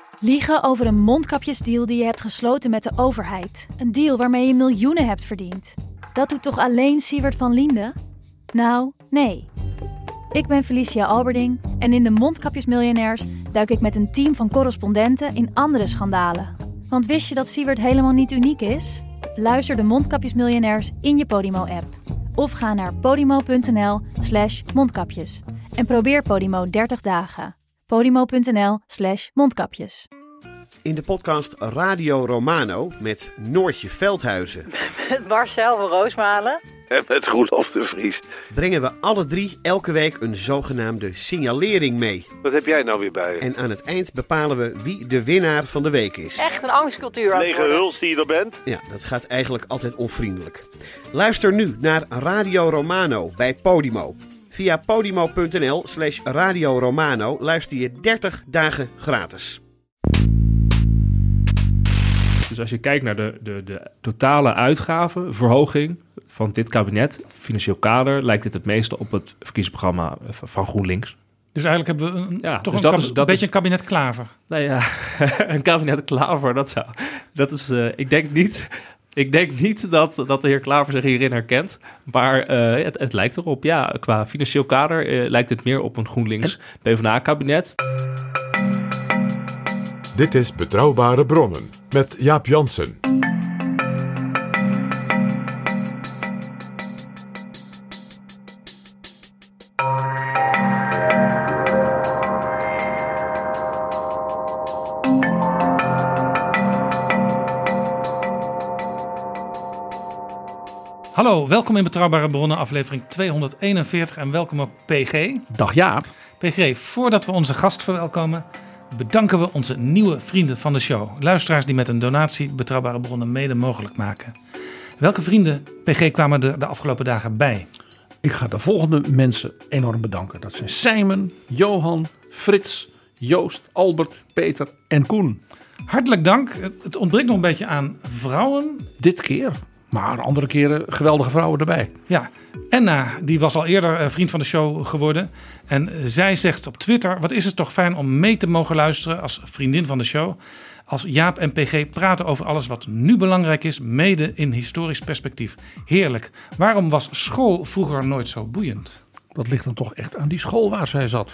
Liegen over een mondkapjesdeal die je hebt gesloten met de overheid. Een deal waarmee je miljoenen hebt verdiend. Dat doet toch alleen Siewert van Liende? Nou, nee. Ik ben Felicia Alberding en in de Mondkapjesmiljonairs duik ik met een team van correspondenten in andere schandalen. Want wist je dat Siewert helemaal niet uniek is? Luister de Mondkapjesmiljonairs in je Podimo-app. Of ga naar podimo.nl/mondkapjes. En probeer Podimo 30 dagen. Podimo.nl/mondkapjes. In de podcast Radio Romano met Noortje Veldhuizen. Met Marcel van Roosmalen. En met Roelof de Vries. Brengen we alle drie elke week een zogenaamde signalering mee. Wat heb jij nou weer bij je? En aan het eind bepalen we wie de winnaar van de week is. Echt een angstcultuur aan het Lege worden. huls die je er bent. Ja, dat gaat eigenlijk altijd onvriendelijk. Luister nu naar Radio Romano bij Podimo. Via podimo.nl/Radio Romano luister je 30 dagen gratis. Dus als je kijkt naar de totale uitgavenverhoging van dit kabinet, het financieel kader, lijkt dit het meeste op het verkiezingsprogramma van GroenLinks. Dus eigenlijk hebben we een beetje een kabinet Klaver. Nou ja, een kabinet Klaver, dat is ik denk niet dat de heer Klaver zich hierin herkent. Maar het lijkt erop. Ja, qua financieel kader lijkt het meer op een GroenLinks PvdA-kabinet. Dit is Betrouwbare Bronnen met Jaap Jansen. Hallo, welkom in Betrouwbare Bronnen, aflevering 241 en welkom op PG. Dag Jaap. PG, voordat we onze gast verwelkomen, bedanken we onze nieuwe vrienden van de show. Luisteraars die met een donatie Betrouwbare Bronnen mede mogelijk maken. Welke vrienden, PG, kwamen er de afgelopen dagen bij? Ik ga de volgende mensen enorm bedanken. Dat zijn Simon, Johan, Frits, Joost, Albert, Peter en Koen. Hartelijk dank. Het ontbreekt nog een beetje aan vrouwen. Dit keer, maar andere keren geweldige vrouwen erbij. Ja, Enna, die was al eerder vriend van de show geworden. En zij zegt op Twitter: wat is het toch fijn om mee te mogen luisteren als vriendin van de show. Als Jaap en PG praten over alles wat nu belangrijk is, mede in historisch perspectief. Heerlijk. Waarom was school vroeger nooit zo boeiend? Dat ligt dan toch echt aan die school waar zij zat.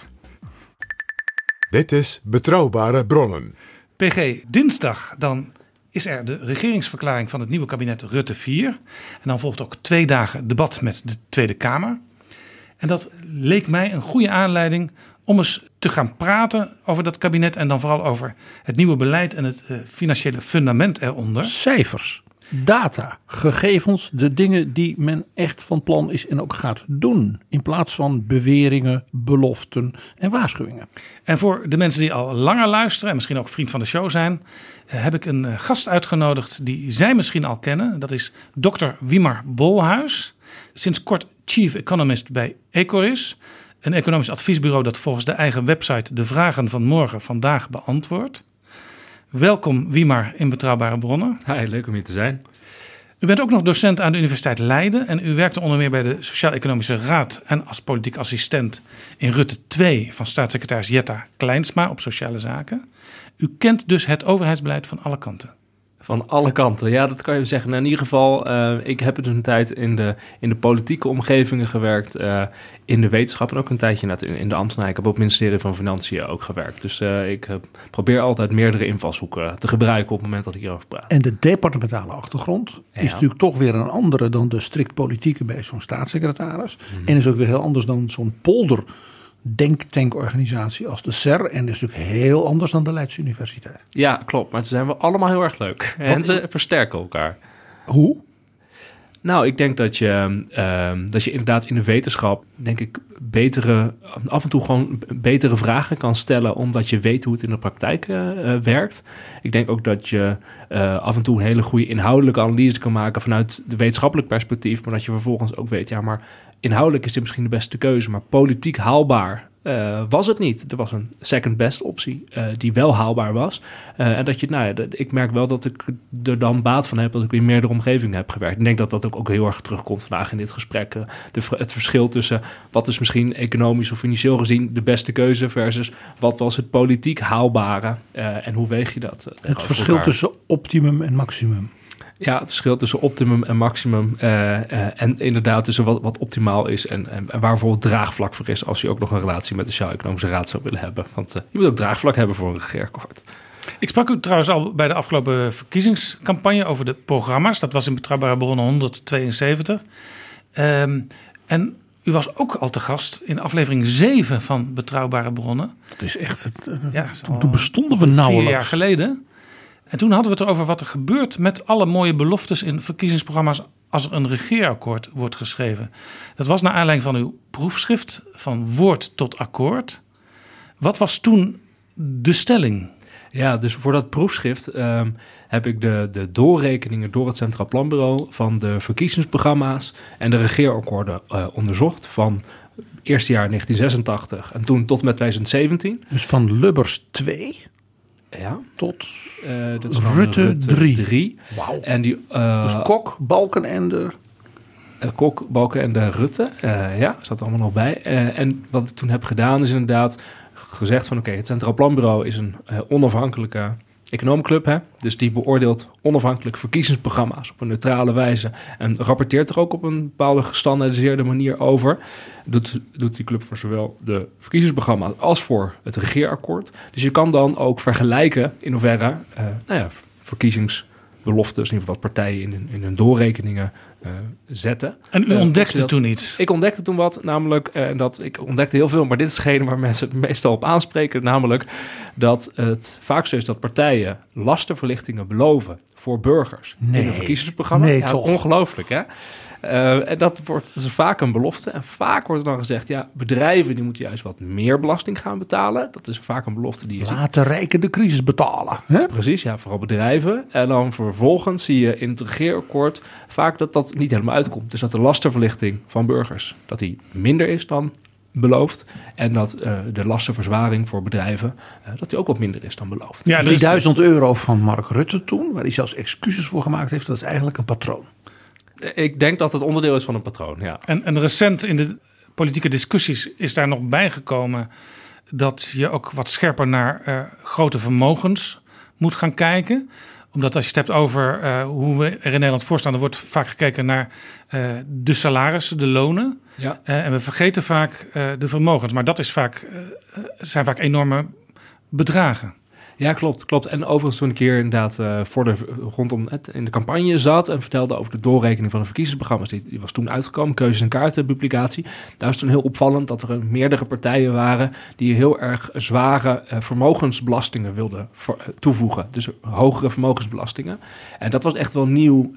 Dit is Betrouwbare Bronnen. PG, dinsdag dan is er de regeringsverklaring van het nieuwe kabinet Rutte 4. En dan volgt ook 2 dagen debat met de Tweede Kamer. En dat leek mij een goede aanleiding om eens te gaan praten over dat kabinet en dan vooral over het nieuwe beleid en het financiële fundament eronder. Cijfers, data, gegevens, de dingen die men echt van plan is en ook gaat doen. In plaats van beweringen, beloften en waarschuwingen. En voor de mensen die al langer luisteren en misschien ook vriend van de show zijn, heb ik een gast uitgenodigd die zij misschien al kennen. Dat is Dr. Wimar Bolhuis. Sinds kort Chief Economist bij Ecoris. Een economisch adviesbureau dat volgens de eigen website de vragen van morgen vandaag beantwoordt. Welkom Wimar in Betrouwbare Bronnen. Hi, leuk om hier te zijn. U bent ook nog docent aan de Universiteit Leiden en u werkte onder meer bij de Sociaal-Economische Raad en als politiek assistent in Rutte 2 van staatssecretaris Jetta Kleinsma op sociale zaken. U kent dus het overheidsbeleid van alle kanten. Van alle kanten, ja, dat kan je zeggen. Nou, in ieder geval, ik heb een tijd in de politieke omgevingen gewerkt, in de wetenschap en ook een tijdje in de ambtenarij. Ik heb op het ministerie van Financiën ook gewerkt. Dus ik probeer altijd meerdere invalshoeken te gebruiken op het moment dat ik hierover praat. En de departementale achtergrond is natuurlijk toch weer een andere dan de strikt politieke bij zo'n staatssecretaris. En is ook weer heel anders dan zo'n polder denktankorganisatie als de SER. En is natuurlijk heel anders dan de Leidse Universiteit. Ja, klopt. Maar ze zijn wel allemaal heel erg leuk. En ze versterken elkaar. Hoe? Nou, ik denk dat je inderdaad in de wetenschap, denk ik, af en toe gewoon betere vragen kan stellen, omdat je weet hoe het in de praktijk werkt. Ik denk ook dat je af en toe een hele goede inhoudelijke analyse kan maken vanuit de wetenschappelijk perspectief, maar dat je vervolgens ook weet, ja, maar inhoudelijk is dit misschien de beste keuze, maar politiek haalbaar was het niet. Er was een second best optie die wel haalbaar was. En dat ik merk wel dat ik er dan baat van heb dat ik in meerdere omgevingen heb gewerkt. Ik denk dat dat ook heel erg terugkomt vandaag in dit gesprek. Het verschil tussen wat is misschien economisch of financieel gezien de beste keuze versus wat was het politiek haalbare en hoe weeg je dat? Het verschil tussen optimum en maximum. Ja, het verschil tussen optimum en maximum en inderdaad tussen wat optimaal is en waar bijvoorbeeld draagvlak voor is als je ook nog een relatie met de Sociaal-Economische Raad zou willen hebben. Want je moet ook draagvlak hebben voor een regeerakkoord. Ik sprak u trouwens al bij de afgelopen verkiezingscampagne over de programma's. Dat was in Betrouwbare Bronnen 172. En u was ook al te gast in aflevering 7 van Betrouwbare Bronnen. Het is echt, toen bestonden we nauwelijks. 4 jaar geleden. En toen hadden we het erover wat er gebeurt met alle mooie beloftes in verkiezingsprogramma's als er een regeerakkoord wordt geschreven. Dat was naar aanleiding van uw proefschrift Van Woord tot Akkoord. Wat was toen de stelling? Ja, dus voor dat proefschrift heb ik de doorrekeningen door het Centraal Planbureau van de verkiezingsprogramma's en de regeerakkoorden onderzocht van eerste jaar 1986 en toen tot met 2017. Dus van Lubbers 2... Ja. Tot dat is Rutte 3. Wauw. En die, dus Kok, Balkenende. Kok, Balkenende, Rutte. Zat er allemaal nog bij. En wat ik toen heb gedaan is inderdaad gezegd van het Centraal Planbureau is een onafhankelijke economenclub. Hè? Dus die beoordeelt onafhankelijk verkiezingsprogramma's op een neutrale wijze. En rapporteert er ook op een bepaalde gestandaardiseerde manier over. Doet die club voor zowel de verkiezingsprogramma's als voor het regeerakkoord. Dus je kan dan ook vergelijken in hoeverre verkiezingsbeloftes, in ieder geval wat partijen in hun doorrekeningen zetten. En u ontdekte toen iets? Ik ontdekte toen wat, namelijk, ik ontdekte heel veel, maar dit is hetgene waar mensen het meestal op aanspreken, namelijk dat het vaak zo is dat partijen lastenverlichtingen beloven voor burgers in een verkiezingsprogramma. Nee, toch? Ongelooflijk, hè? En dat is vaak een belofte. En vaak wordt er dan gezegd, bedrijven die moeten juist wat meer belasting gaan betalen. Dat is vaak een belofte die je ziet. Laat de rijken de crisis betalen. Hè? Precies, vooral bedrijven. En dan vervolgens zie je in het regeerakkoord vaak dat niet helemaal uitkomt. Dus dat de lastenverlichting van burgers, dat die minder is dan beloofd. En dat de lastenverzwaring voor bedrijven, dat die ook wat minder is dan beloofd. Ja, die €1000 van Mark Rutte toen, waar hij zelfs excuses voor gemaakt heeft, dat is eigenlijk een patroon. Ik denk dat het onderdeel is van een patroon, ja. En recent in de politieke discussies is daar nog bijgekomen dat je ook wat scherper naar grote vermogens moet gaan kijken. Omdat als je het hebt over hoe we er in Nederland voor staan, dan wordt vaak gekeken naar de salarissen, de lonen. Ja. En we vergeten vaak de vermogens. Maar dat is zijn vaak enorme bedragen. Ja, klopt. En overigens toen een keer inderdaad rondom het in de campagne zat en vertelde over de doorrekening van de verkiezingsprogramma's. Die was toen uitgekomen, keuzes en kaarten publicatie. Daar is toen heel opvallend dat er meerdere partijen waren die heel erg zware vermogensbelastingen wilden toevoegen. Dus hogere vermogensbelastingen. En dat was echt wel nieuw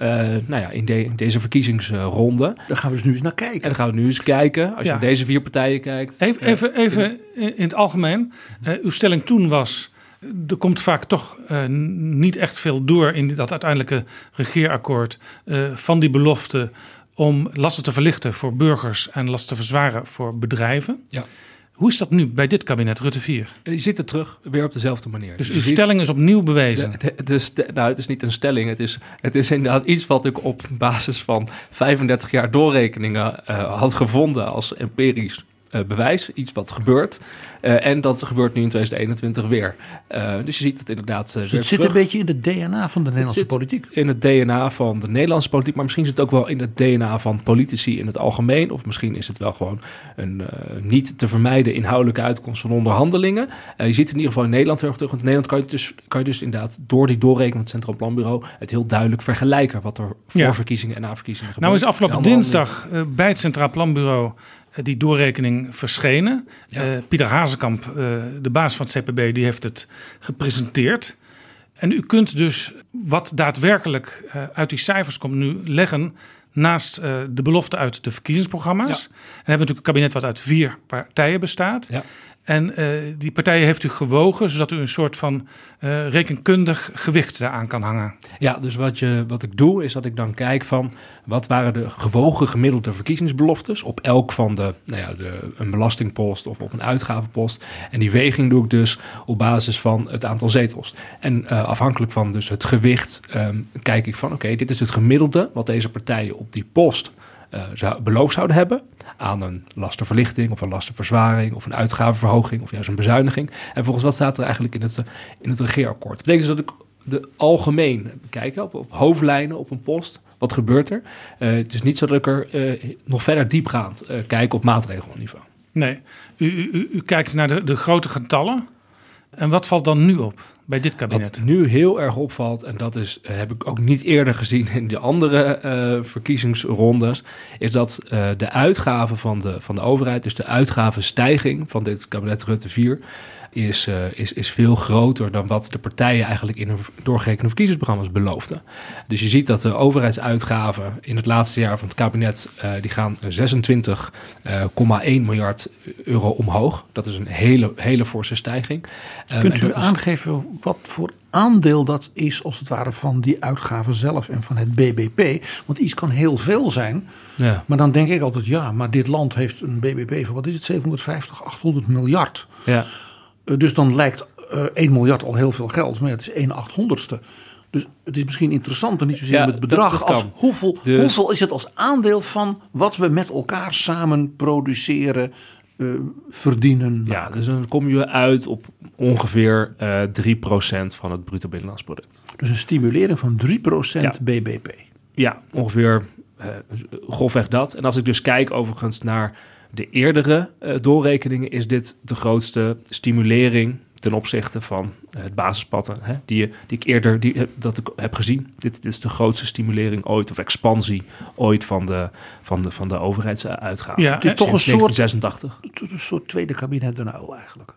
in deze verkiezingsronde. Daar gaan we dus nu eens naar kijken. En dan gaan we nu eens kijken. Als je naar deze 4 partijen kijkt. Even in het algemeen. Uw stelling toen was, er komt vaak toch niet echt veel door in dat uiteindelijke regeerakkoord van die belofte om lasten te verlichten voor burgers en lasten te verzwaren voor bedrijven. Ja. Hoe is dat nu bij dit kabinet Rutte 4? Je zit er terug weer op dezelfde manier. Dus uw stelling is opnieuw bewezen? Het is niet een stelling. Het is inderdaad iets wat ik op basis van 35 jaar doorrekeningen had gevonden als empirisch bewijs. Iets wat gebeurt. En dat gebeurt nu in 2021 weer. Dus je ziet het inderdaad dus het zit een beetje in het DNA van de Nederlandse politiek. In het DNA van de Nederlandse politiek. Maar misschien zit het ook wel in het DNA van politici in het algemeen. Of misschien is het wel gewoon een niet te vermijden inhoudelijke uitkomst van onderhandelingen. Je ziet in ieder geval in Nederland heel erg terug. Want in Nederland kan je dus inderdaad door die doorrekening van het Centraal Planbureau het heel duidelijk vergelijken wat er voor verkiezingen en na verkiezingen gebeurt. Nou is afgelopen dinsdag bij het Centraal Planbureau die doorrekening verschenen. Ja. Pieter Hazekamp, de baas van het CPB, die heeft het gepresenteerd. En u kunt dus wat daadwerkelijk uit die cijfers komt nu leggen naast de belofte uit de verkiezingsprogramma's. Ja. En dan hebben we natuurlijk een kabinet wat uit 4 partijen bestaat. Ja. En die partijen heeft u gewogen, zodat u een soort van rekenkundig gewicht daaraan kan hangen. Ja, dus wat ik doe, is dat ik dan kijk van wat waren de gewogen gemiddelde verkiezingsbeloftes op elk van een belastingpost of op een uitgavenpost. En die weging doe ik dus op basis van het aantal zetels. En afhankelijk van dus het gewicht kijk ik van oké, dit is het gemiddelde wat deze partijen op die post beloofd zouden hebben aan een lastenverlichting of een lastenverzwaring of een uitgavenverhoging of juist een bezuiniging. En volgens wat staat er eigenlijk in het regeerakkoord. Dat betekent dus dat ik de algemeen bekijk op hoofdlijnen op een post. Wat gebeurt er? Het is niet zo dat ik er nog verder diepgaand kijk op maatregelniveau. Nee, u kijkt naar de grote getallen. En wat valt dan nu op bij dit kabinet? Wat nu heel erg opvalt, en dat heb ik ook niet eerder gezien in de andere verkiezingsrondes, is dat de uitgaven van de overheid, dus de uitgavenstijging van dit kabinet Rutte 4, is veel groter dan wat de partijen eigenlijk in hun doorgerekende verkiezingsprogramma's beloofden. Dus je ziet dat de overheidsuitgaven in het laatste jaar van het kabinet, die gaan 26,1 miljard euro omhoog. Dat is een hele forse stijging. Kunt u aangeven wat voor aandeel dat is als het ware van die uitgaven zelf en van het BBP? Want iets kan heel veel zijn. Ja. Maar dan denk ik altijd, maar dit land heeft een BBP van, wat is het, 750, 800 miljard. Ja. Dus dan lijkt 1 miljard al heel veel geld, maar het is 1/800ste. Dus het is misschien interessanter, niet zozeer met bedrag, dat als hoeveel is het als aandeel van wat we met elkaar samen produceren, verdienen. Ja, dus dan kom je uit op ongeveer 3% van het bruto binnenlands product. Dus een stimulering van 3% BBP. Ja, ongeveer grofweg dat. En als ik dus kijk overigens naar de eerdere doorrekeningen, is dit de grootste stimulering ten opzichte van het basispatten die ik eerder dat ik heb gezien. Dit is de grootste stimulering ooit, of expansie ooit van de overheidsuitgaven. Ja, het is toch een 1986. soort tweede kabinet Den Uyl eigenlijk.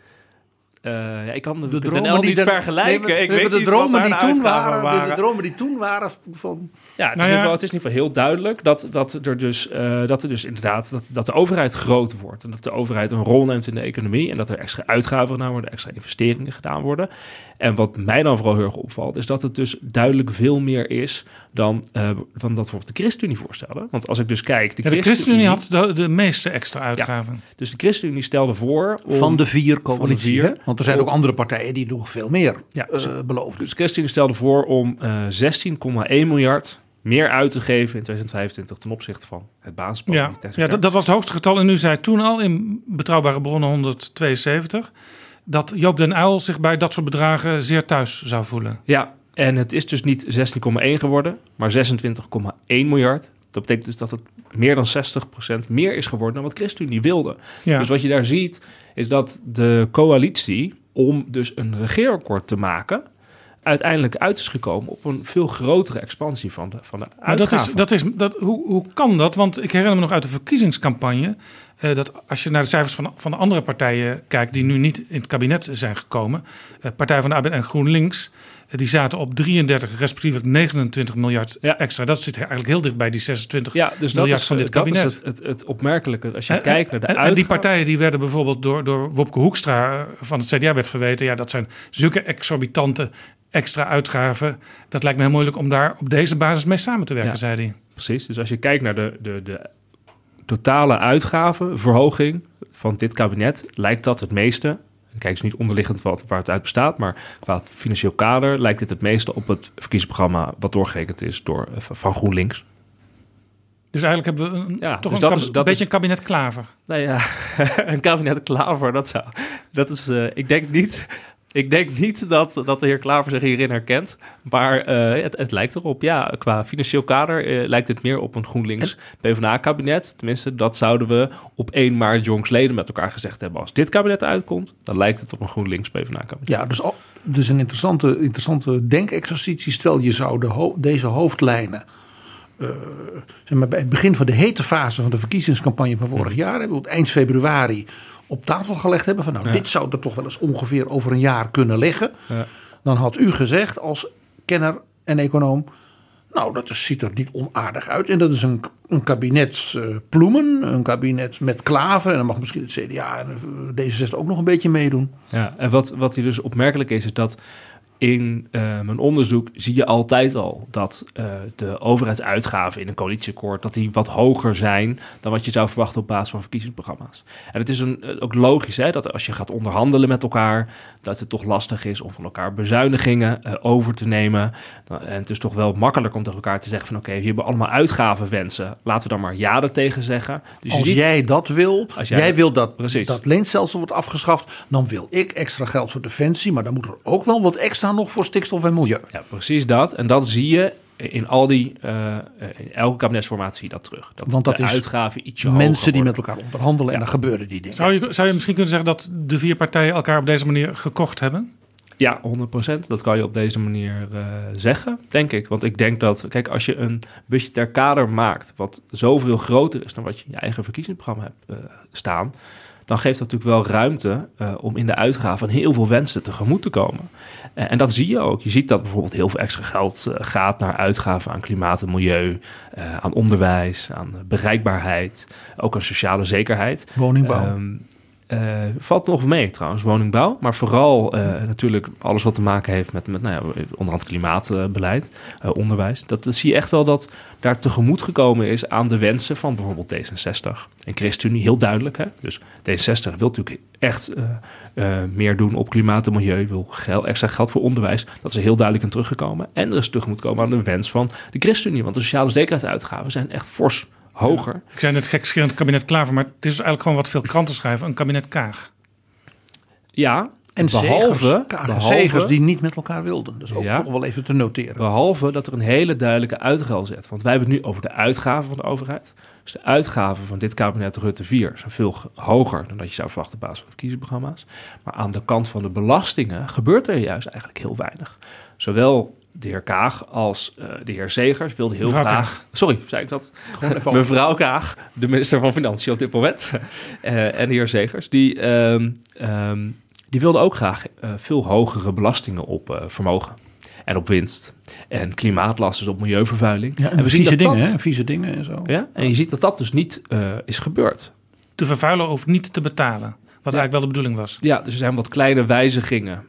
Ik kan de dromen niet vergelijken. De dromen die toen waren van. Ja, het is in ieder geval heel duidelijk dat er dus inderdaad dat de overheid groot wordt en dat de overheid een rol neemt in de economie en dat er extra uitgaven gedaan worden, extra investeringen gedaan worden. En wat mij dan vooral heel erg opvalt, is dat het dus duidelijk veel meer is dan dat bijvoorbeeld de ChristenUnie voorstelde. Want als ik dus kijk, de ChristenUnie had de meeste extra uitgaven. Ja, dus de ChristenUnie stelde voor van de 4 coalitie. Want er zijn ook andere partijen die nog veel meer beloofden. Dus de ChristenUnie stelde voor om 16,1 miljard meer uit te geven in 2025 ten opzichte van het basisplan. Ja, dat was het hoogste getal. En u zei toen al in Betrouwbare Bronnen 172... dat Joop den Uyl zich bij dat soort bedragen zeer thuis zou voelen. Ja, en het is dus niet 16,1 geworden, maar 26,1 miljard. Dat betekent dus dat het meer dan 60% meer is geworden dan wat ChristenUnie wilde. Ja. Dus wat je daar ziet, is dat de coalitie, om dus een regeerakkoord te maken, uiteindelijk uit is gekomen op een veel grotere expansie van de uitgaven. Hoe kan dat? Want ik herinner me nog uit de verkiezingscampagne dat als je naar de cijfers van de andere partijen kijkt die nu niet in het kabinet zijn gekomen, Partij van de Arbeid en GroenLinks, die zaten op 33 respectievelijk 29 miljard extra. Dat zit eigenlijk heel dicht bij die 26 miljard van dit kabinet. Dat is het opmerkelijke als je kijkt naar de uitgaven. En die partijen die werden bijvoorbeeld door Wopke Hoekstra van het CDA werd verweten, dat zijn zulke exorbitante extra uitgaven. Dat lijkt me heel moeilijk om daar op deze basis mee samen te werken, zei hij. Precies, dus als je kijkt naar de totale uitgavenverhoging van dit kabinet, lijkt dat het meeste. Kijk, is niet onderliggend waar het uit bestaat, maar qua het financieel kader lijkt dit het meeste op het verkiezingsprogramma wat doorgerekend is van GroenLinks. Dus eigenlijk hebben we een beetje een kabinet Klaver. Nou ja, een kabinet Klaver, Ik denk niet dat de heer Klaver zich hierin herkent. Maar het lijkt erop. Ja, qua financieel kader lijkt het meer op een GroenLinks PvdA-kabinet. Tenminste, dat zouden we op 1 maart jongsleden met elkaar gezegd hebben. Als dit kabinet uitkomt, dan lijkt het op een GroenLinks PvdA-kabinet. Ja, dus een interessante denkexercitie. Stel, je zou deze hoofdlijnen bij het begin van de hete fase van de verkiezingscampagne van vorig jaar, eind februari, op tafel gelegd hebben van dit zou er toch wel eens ongeveer over een jaar kunnen liggen. Ja. Dan had u gezegd als kenner en econoom, Nou, ziet er niet onaardig uit. En dat is een kabinet Ploemen, een kabinet met Klaver. En dan mag misschien het CDA en D66 ook nog een beetje meedoen. Ja, en wat hier dus opmerkelijk is dat in mijn onderzoek zie je altijd al dat de overheidsuitgaven in een coalitieakkoord, dat die wat hoger zijn dan wat je zou verwachten op basis van verkiezingsprogramma's. En het is ook logisch dat als je gaat onderhandelen met elkaar, dat het toch lastig is om van elkaar bezuinigingen over te nemen. En het is toch wel makkelijk om tegen elkaar te zeggen van oké, hier hebben we allemaal uitgavenwensen. Laten we dan maar ja er tegen zeggen. Dus als jij dat wil, jij wil dat leenstelsel wordt afgeschaft, dan wil ik extra geld voor defensie, maar dan moet er ook wel wat extra nog voor stikstof en milieu. Ja, precies dat. En dat zie je in al die, in elke kabinetsformatie zie je dat terug. Want dat de is uitgaven ietsje hoger mensen die worden. met elkaar onderhandelen en dan gebeuren die dingen. Zou je misschien kunnen zeggen dat de 4 partijen elkaar op deze manier gekocht hebben? Ja, 100%. Dat kan je op deze manier zeggen, denk ik. Want ik denk dat, kijk, als je een budgetair kader maakt wat zoveel groter is dan wat je in je eigen verkiezingsprogramma hebt staan, dan geeft dat natuurlijk wel ruimte om in de uitgaven van heel veel wensen tegemoet te komen. En dat zie je ook. Je ziet dat bijvoorbeeld heel veel extra geld gaat naar uitgaven aan klimaat en milieu, aan onderwijs, aan bereikbaarheid, ook aan sociale zekerheid. Woningbouw. Valt nog mee trouwens, woningbouw. Maar vooral natuurlijk alles wat te maken heeft met onderhand klimaatbeleid, onderwijs. Dat zie je echt wel dat daar tegemoet gekomen is aan de wensen van bijvoorbeeld D66 en ChristenUnie. Heel duidelijk. Hè? Dus D66 wil natuurlijk echt meer doen op klimaat en milieu. Wil extra geld voor onderwijs. Dat is er heel duidelijk in teruggekomen. En er is tegemoet komen aan de wens van de ChristenUnie. Want de sociale zekerheidsuitgaven zijn echt fors hoger. Ja, ik zei net gekscherend kabinet Klaver, maar het is eigenlijk gewoon wat veel kranten schrijven. Een kabinet Kaag. Ja, en behalve Zegers die niet met elkaar wilden. Dus ook nog wel even te noteren. Behalve dat er een hele duidelijke uitruil zit. Want wij hebben het nu over de uitgaven van de overheid. Dus de uitgaven van dit kabinet Rutte 4 zijn veel hoger dan dat je zou verwachten op basis van verkiezingsprogramma's. Maar aan de kant van de belastingen gebeurt er juist eigenlijk heel weinig. Zowel de heer Kaag als de heer Zegers wilden heel graag... Kaag. Sorry, zei ik dat? Mevrouw Kaag, de minister van Financiën op dit moment. En de heer Zegers, die wilden ook graag veel hogere belastingen op vermogen. En op winst. En klimaatlasten, dus op milieuvervuiling. Ja, en vieze dingen en zo. Ja, en je ziet dat dat dus niet is gebeurd. De vervuiler hoeft niet te betalen. Wat eigenlijk wel de bedoeling was. Ja, dus er zijn wat kleine wijzigingen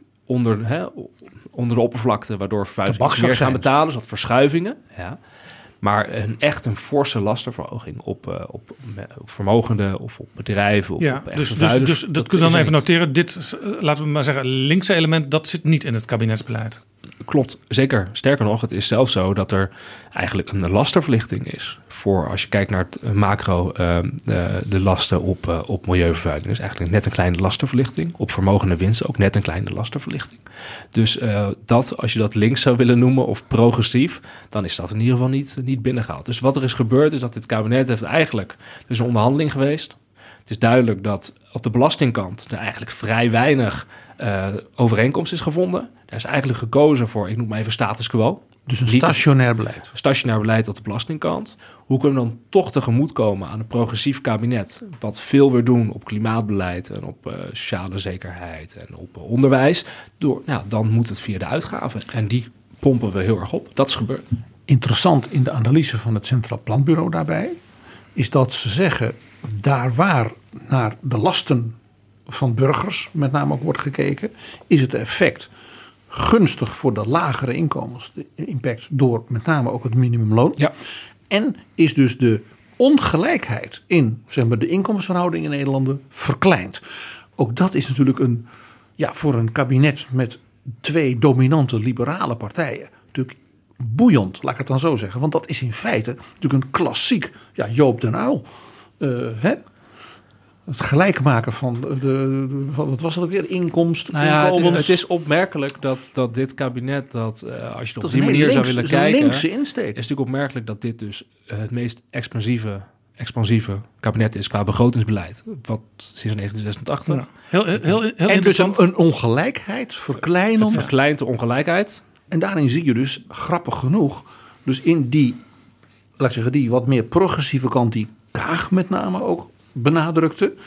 onder de oppervlakte, waardoor vervuilers meer gaan betalen. Dus dat verschuivingen. Ja. Maar een forse lastenverhoging op vermogenden of op bedrijven. Of op dus dat kun je dan even noteren. Dit, laten we maar zeggen, linkse element, dat zit niet in het kabinetsbeleid. Klopt, zeker. Sterker nog, het is zelfs zo dat er eigenlijk een lastenverlichting is. Voor als je kijkt naar het macro, de lasten op milieuvervuiling. Dus eigenlijk net een kleine lastenverlichting. Op vermogende winsten ook net een kleine lastenverlichting. Dus als je dat links zou willen noemen of progressief, dan is dat in ieder geval niet binnengehaald. Dus wat er is gebeurd is dat dit kabinet heeft eigenlijk, dus een onderhandeling geweest. Het is duidelijk dat op de belastingkant er eigenlijk vrij weinig overeenkomst is gevonden. Er is eigenlijk gekozen voor, ik noem maar even status quo. Dus een stationair beleid. Stationair beleid op de belastingkant. Hoe kunnen we dan toch tegemoetkomen aan een progressief kabinet, wat veel weer doen op klimaatbeleid en op sociale zekerheid en op onderwijs? Dan moet het via de uitgaven. En die pompen we heel erg op. Dat is gebeurd. Interessant in de analyse van het Centraal Planbureau daarbij is dat ze zeggen, daar waar naar de lasten van burgers met name ook wordt gekeken, is het effect gunstig voor de lagere inkomens. De impact door met name ook het minimumloon. Ja. En is dus de ongelijkheid in de inkomensverhouding in Nederland verkleind. Ook dat is natuurlijk voor een kabinet met 2 dominante liberale partijen natuurlijk boeiend, laat ik het dan zo zeggen. Want dat is in feite natuurlijk een klassiek Joop den Uyl. Het gelijk maken van wat was het ook weer? Inkomsten. Het is opmerkelijk dat dit kabinet, als je het op die manier zou willen kijken, een linkse insteek. Is natuurlijk opmerkelijk dat dit dus het meest expansieve kabinet is qua begrotingsbeleid. Wat sinds 1986. Ja. Heel en dus een ongelijkheid verkleinen. Het verkleint de ongelijkheid. En daarin zie je dus, grappig genoeg, dus in die wat meer progressieve kant die Kaag met name ook benadrukte,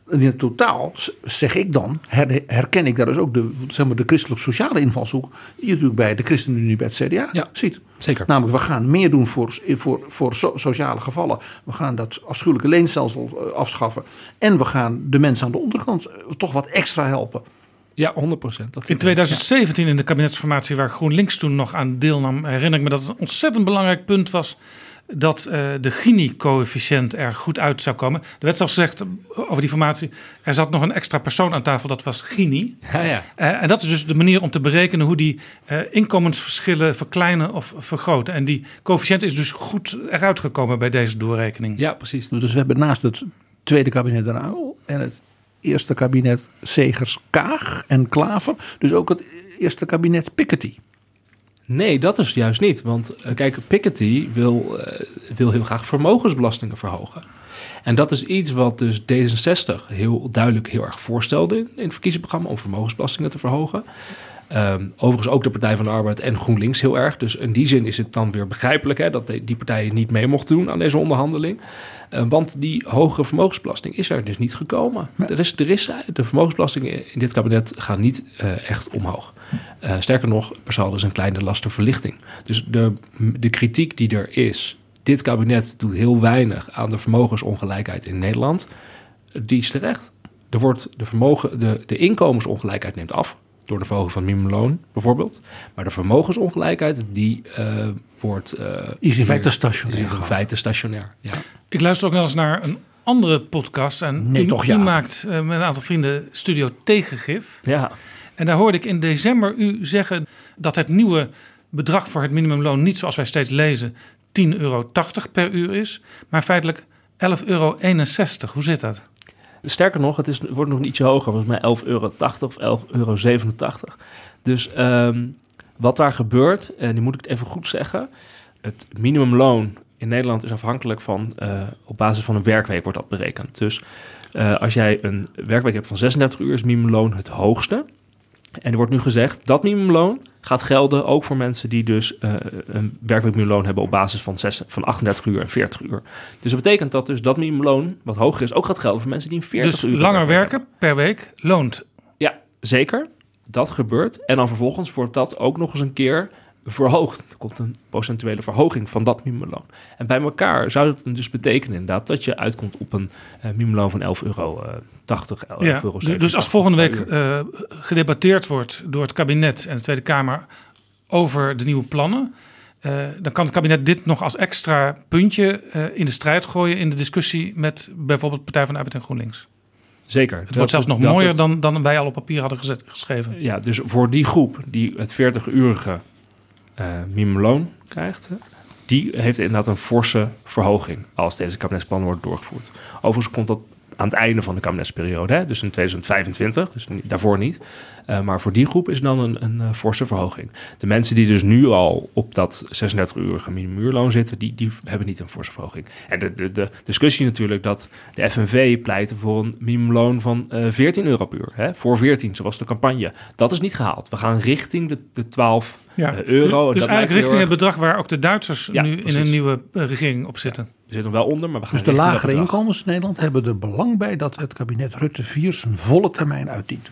in het totaal, zeg ik dan, herken ik daar dus ook de christelijk-sociale invalshoek die je natuurlijk bij de ChristenUnie, bij het CDA ziet. Zeker. Namelijk, we gaan meer doen voor sociale gevallen. We gaan dat afschuwelijke leenstelsel afschaffen. En we gaan de mensen aan de onderkant toch wat extra helpen. Ja, 100%. In 2017 in de kabinetsformatie waar GroenLinks toen nog aan deelnam, herinner ik me dat het een ontzettend belangrijk punt was dat de Gini-coëfficiënt er goed uit zou komen. Er werd zelfs gezegd over die formatie, er zat nog een extra persoon aan tafel, dat was Gini. Ja. En dat is dus de manier om te berekenen hoe die inkomensverschillen verkleinen of vergroten. En die coëfficiënt is dus goed eruit gekomen bij deze doorrekening. Ja, precies. Dus we hebben naast het tweede kabinet Den Uyl en het eerste kabinet Segers-Kaag en Klaver, dus ook het eerste kabinet Piketty. Nee, dat is juist niet. Want kijk, Piketty wil heel graag vermogensbelastingen verhogen. En dat is iets wat dus D66 heel duidelijk heel erg voorstelde in het verkiezingsprogramma om vermogensbelastingen te verhogen. Overigens ook de Partij van de Arbeid en GroenLinks heel erg. Dus in die zin is het dan weer begrijpelijk dat die partijen niet mee mochten doen aan deze onderhandeling. Want die hogere vermogensbelasting is er dus niet gekomen. Ja. De vermogensbelastingen in dit kabinet gaan niet echt omhoog. Sterker nog, er zal dus een kleine lastenverlichting. Dus de kritiek die er is, dit kabinet doet heel weinig aan de vermogensongelijkheid in Nederland, die is terecht. De inkomensongelijkheid neemt af. Door de verhoging van minimumloon bijvoorbeeld. Maar de vermogensongelijkheid die wordt... is in feite stationair. Ja. Ik luister ook wel eens naar een andere podcast. En u maakt met een aantal vrienden Studio Tegengif. Ja. En daar hoorde ik in december u zeggen dat het nieuwe bedrag voor het minimumloon niet zoals wij steeds lezen €10,80 per uur is. Maar feitelijk €11,61. Hoe zit dat? Sterker nog, het wordt nog ietsje hoger. Volgens mij €11,80 of €11,87. Dus wat daar gebeurt, en nu moet ik het even goed zeggen. Het minimumloon in Nederland is afhankelijk van, op basis van een werkweek wordt dat berekend. Dus als jij een werkweek hebt van 36 uur is minimumloon het hoogste. En er wordt nu gezegd dat minimumloon gaat gelden ook voor mensen die dus een werkweekminimumloon hebben op basis van 38 uur en 40 uur. Dus dat betekent dat dus dat minimumloon wat hoger is ook gaat gelden voor mensen die 40 uur. Dus langer werken per week loont. Ja, zeker. Dat gebeurt. En dan vervolgens wordt dat ook nog eens een keer verhoogd. Er komt een procentuele verhoging van dat minimumloon. En bij elkaar zou dat dus betekenen inderdaad dat je uitkomt op een minimumloon van €11,80, €11,70. Dus als volgende week gedebatteerd wordt door het kabinet en de Tweede Kamer over de nieuwe plannen, dan kan het kabinet dit nog als extra puntje in de strijd gooien in de discussie met bijvoorbeeld Partij van de Arbeid en GroenLinks. Zeker. Het wordt zelfs nog mooier dan wij al op papier hadden geschreven. Ja, dus voor die groep die het 40-urige minimumloon krijgt, die heeft inderdaad een forse verhoging als deze kabinetsplannen worden doorgevoerd. Overigens komt dat aan het einde van de kabinetsperiode, dus in 2025, dus daarvoor niet. Maar voor die groep is dan een forse verhoging. De mensen die dus nu al op dat 36-urige minimumuurloon zitten, die hebben niet een forse verhoging. En de discussie natuurlijk dat de FNV pleit voor een minimumloon van €14 per uur. Hè? Voor 14, zoals de campagne. Dat is niet gehaald. We gaan richting de 12 euro. Dus eigenlijk richting het bedrag waar ook de Duitsers nu precies in een nieuwe regering op zitten. We zitten wel onder, maar we gaan dus de lagere inkomens in Nederland hebben er belang bij dat het kabinet Rutte 4 zijn volle termijn uitdient.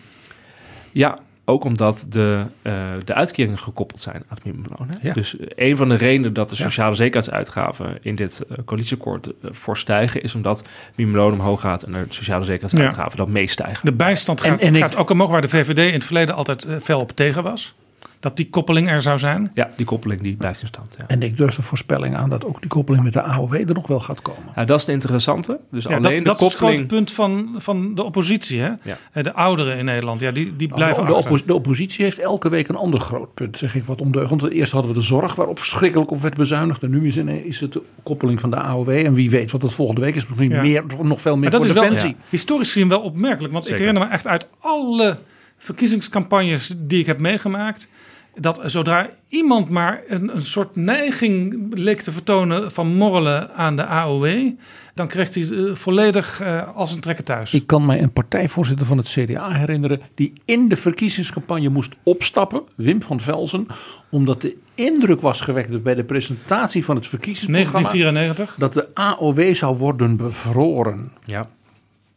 Ja, ook omdat de uitkeringen gekoppeld zijn aan het minimumloon. Ja. Dus een van de redenen dat de sociale zekerheidsuitgaven in dit coalitieakkoord fors stijgen, is omdat minimumloon omhoog gaat en de sociale zekerheidsuitgaven dat meestijgen. De bijstand gaat ook omhoog, waar de VVD in het verleden altijd fel op tegen was. Dat die koppeling er zou zijn? Ja, die koppeling die blijft in stand. Ja. En ik durf de voorspelling aan dat ook die koppeling met de AOW er nog wel gaat komen. Ja, dat is het interessante. Dus alleen dat de koppeling... is het grote punt van de oppositie. Hè? Ja. De ouderen in Nederland, die blijven achter. De oppositie heeft elke week een ander groot punt, zeg ik wat ondeugend. Eerst hadden we de zorg waarop verschrikkelijk op werd bezuinigd. En nu is het de koppeling van de AOW. En wie weet wat het volgende week is. Misschien nog veel meer voor defensie. Wel, historisch gezien wel opmerkelijk. Want ik herinner me echt uit alle verkiezingscampagnes die ik heb meegemaakt, dat zodra iemand maar een soort neiging leek te vertonen van morrelen aan de AOW, dan kreeg hij volledig als een trekker thuis. Ik kan mij een partijvoorzitter van het CDA herinneren die in de verkiezingscampagne moest opstappen, Wim van Velzen, omdat de indruk was gewekt bij de presentatie van het verkiezingsprogramma 1994 dat de AOW zou worden bevroren. Ja,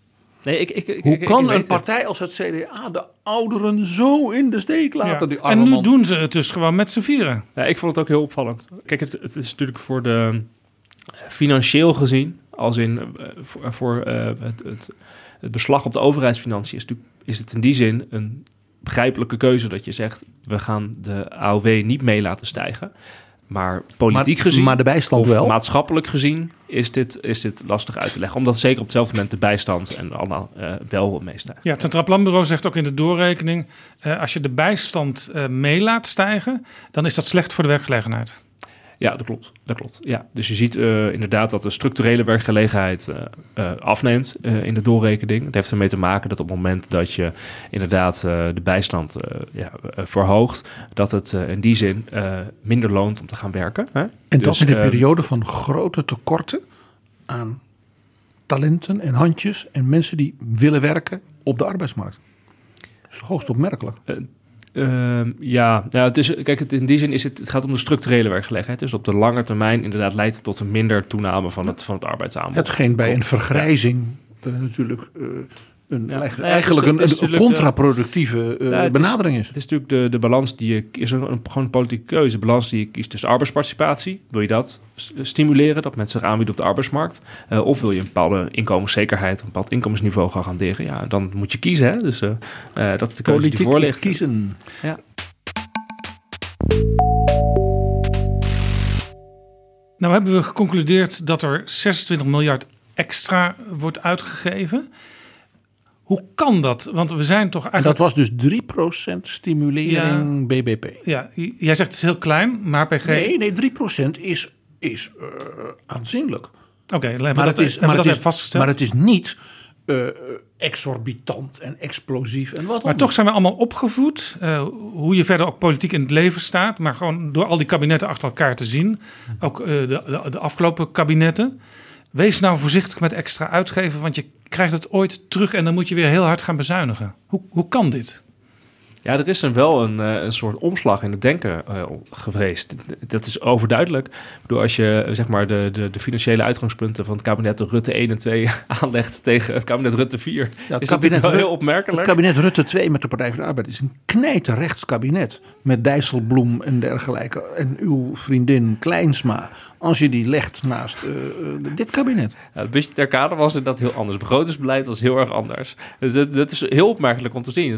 Hoe kan een partij als het CDA de ouderen zo in de steek laten? Die en nu doen ze het dus gewoon met z'n vieren. Ja, ik vond het ook heel opvallend. Kijk, het is natuurlijk voor de financieel gezien, als in voor het beslag op de overheidsfinanciën, is het in die zin een begrijpelijke keuze dat je zegt, we gaan de AOW niet mee laten stijgen. Maar politiek gezien, maar de bijstand of wel. Maatschappelijk gezien, is dit lastig uit te leggen. Omdat zeker op hetzelfde moment de bijstand en allemaal wel meestijgen. Ja, het Centraal Planbureau zegt ook in de doorrekening, als je de bijstand mee laat stijgen, dan is dat slecht voor de werkgelegenheid. Ja, dat klopt. Ja. Dus je ziet inderdaad dat de structurele werkgelegenheid afneemt in de doorrekening. Het heeft ermee te maken dat op het moment dat je inderdaad de bijstand verhoogt, dat het in die zin minder loont om te gaan werken. Hè? En dat in een periode van grote tekorten aan talenten en handjes en mensen die willen werken op de arbeidsmarkt. Dat is hoogst opmerkelijk. In die zin het gaat om de structurele werkgelegenheid. Dus op de lange termijn inderdaad leidt het tot een minder toename van het arbeidsaanbod. Hetgeen bij een vergrijzing natuurlijk een contraproductieve benadering is. Het is natuurlijk de balans die je is gewoon een politieke keuze. De balans die je kiest tussen arbeidsparticipatie. Wil je dat stimuleren, dat mensen zich aanbieden op de arbeidsmarkt? Of wil je een bepaalde inkomenszekerheid, een bepaald inkomensniveau gaan garanderen? Ja, dan moet je kiezen. Hè? Dus dat is de keuze die voor ligt. Kiezen. Ja. Nou hebben we geconcludeerd dat er 26 miljard extra wordt uitgegeven. Hoe kan dat? Want we zijn toch eigenlijk... En dat was dus 3% stimulering BBP. Ja, jij zegt het is heel klein, maar PG... Nee, 3% is aanzienlijk. Oké, dat hebben vastgesteld. Maar het is niet exorbitant en explosief en wat. Maar toch zijn we allemaal opgevoed, hoe je verder ook politiek in het leven staat, maar gewoon door al die kabinetten achter elkaar te zien. Ook de afgelopen kabinetten. Wees nou voorzichtig met extra uitgeven, want je krijgt het ooit terug en dan moet je weer heel hard gaan bezuinigen. Hoe kan dit? Ja, er is wel een soort omslag in het denken geweest. Dat is overduidelijk. Ik bedoel, als je zeg maar de financiële uitgangspunten van het kabinet Rutte 1 en 2 aanlegt tegen het kabinet Rutte 4, is dat wel heel opmerkelijk. Het kabinet Rutte 2 met de Partij van de Arbeid is een knijterrechts kabinet. Met Dijsselbloem en dergelijke. En uw vriendin Kleinsma. Als je die legt naast dit kabinet. Ja, het budgetair kader was inderdaad heel anders. Het begrotingsbeleid was heel erg anders. Dus dat is heel opmerkelijk om te zien.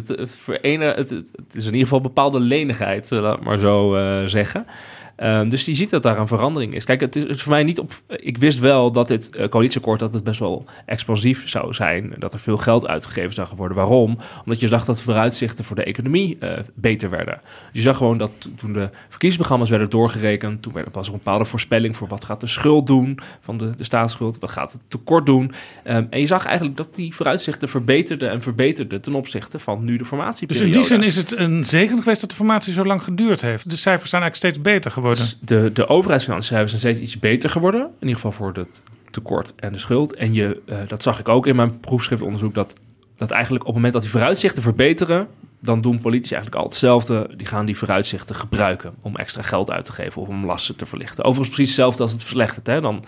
Het is in ieder geval bepaalde lenigheid, laat ik maar zo zeggen. Dus je ziet dat daar een verandering is. Kijk, het is voor mij niet op... Ik wist wel dat dit coalitieakkoord dat het best wel expansief zou zijn. Dat er veel geld uitgegeven zou worden. Waarom? Omdat je dacht dat de vooruitzichten voor de economie beter werden. Je zag gewoon dat toen de verkiezingsprogramma's werden doorgerekend, toen was er een bepaalde voorspelling voor wat gaat de schuld doen van de staatsschuld, wat gaat het tekort doen. En je zag eigenlijk dat die vooruitzichten verbeterden ten opzichte van nu de formatieperiode. Dus in die zin is het een zegen geweest dat de formatie zo lang geduurd heeft. De cijfers zijn eigenlijk steeds beter geworden. De overheidsfinanciën zijn steeds iets beter geworden. In ieder geval voor het tekort en de schuld. En dat zag ik ook in mijn proefschriftonderzoek. Dat eigenlijk op het moment dat die vooruitzichten verbeteren, dan doen politici eigenlijk al hetzelfde. Die gaan die vooruitzichten gebruiken om extra geld uit te geven of om lasten te verlichten. Overigens precies hetzelfde als het verslechtert. Hè? Dan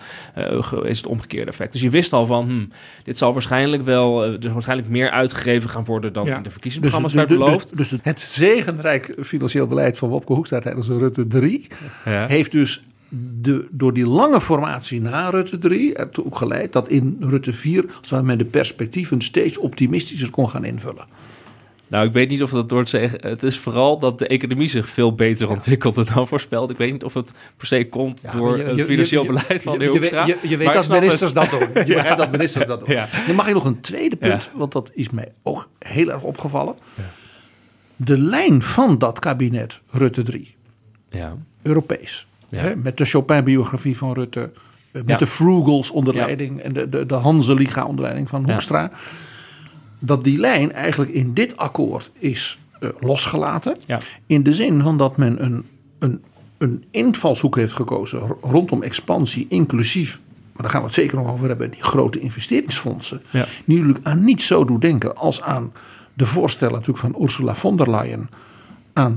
is het omgekeerde effect. Dus je wist al van, dit zal waarschijnlijk waarschijnlijk meer uitgegeven gaan worden dan in de verkiezingsprogramma's werd beloofd. Dus het zegenrijk financieel beleid van Wopke Hoekstra tijdens de Rutte 3 heeft dus door die lange formatie na Rutte 3 ertoe geleid dat in Rutte 4 men de perspectieven steeds optimistischer kon gaan invullen. Nou, ik weet niet of dat door te zeggen. Het is vooral dat de economie zich veel beter ontwikkelde dan voorspeld. Ik weet niet of het per se komt door het financieel beleid van de Hoekstra. Je weet dat ministers dat doen. Je begrijpt dat ministers dat doen. Ja. Dan mag ik nog een tweede punt, want dat is mij ook heel erg opgevallen. Ja. De lijn van dat kabinet Rutte 3, Europees. Ja. Hè, met de Chopin-biografie van Rutte, met de Frugals onder leiding en de Hanse-liga onder leiding van Hoekstra. Ja. Dat die lijn eigenlijk in dit akkoord is losgelaten. Ja. In de zin van dat men een invalshoek heeft gekozen rondom expansie, inclusief, maar daar gaan we het zeker nog over hebben, die grote investeringsfondsen. Ja. Die natuurlijk aan niet zo doen denken als aan de voorstellen natuurlijk van Ursula von der Leyen aan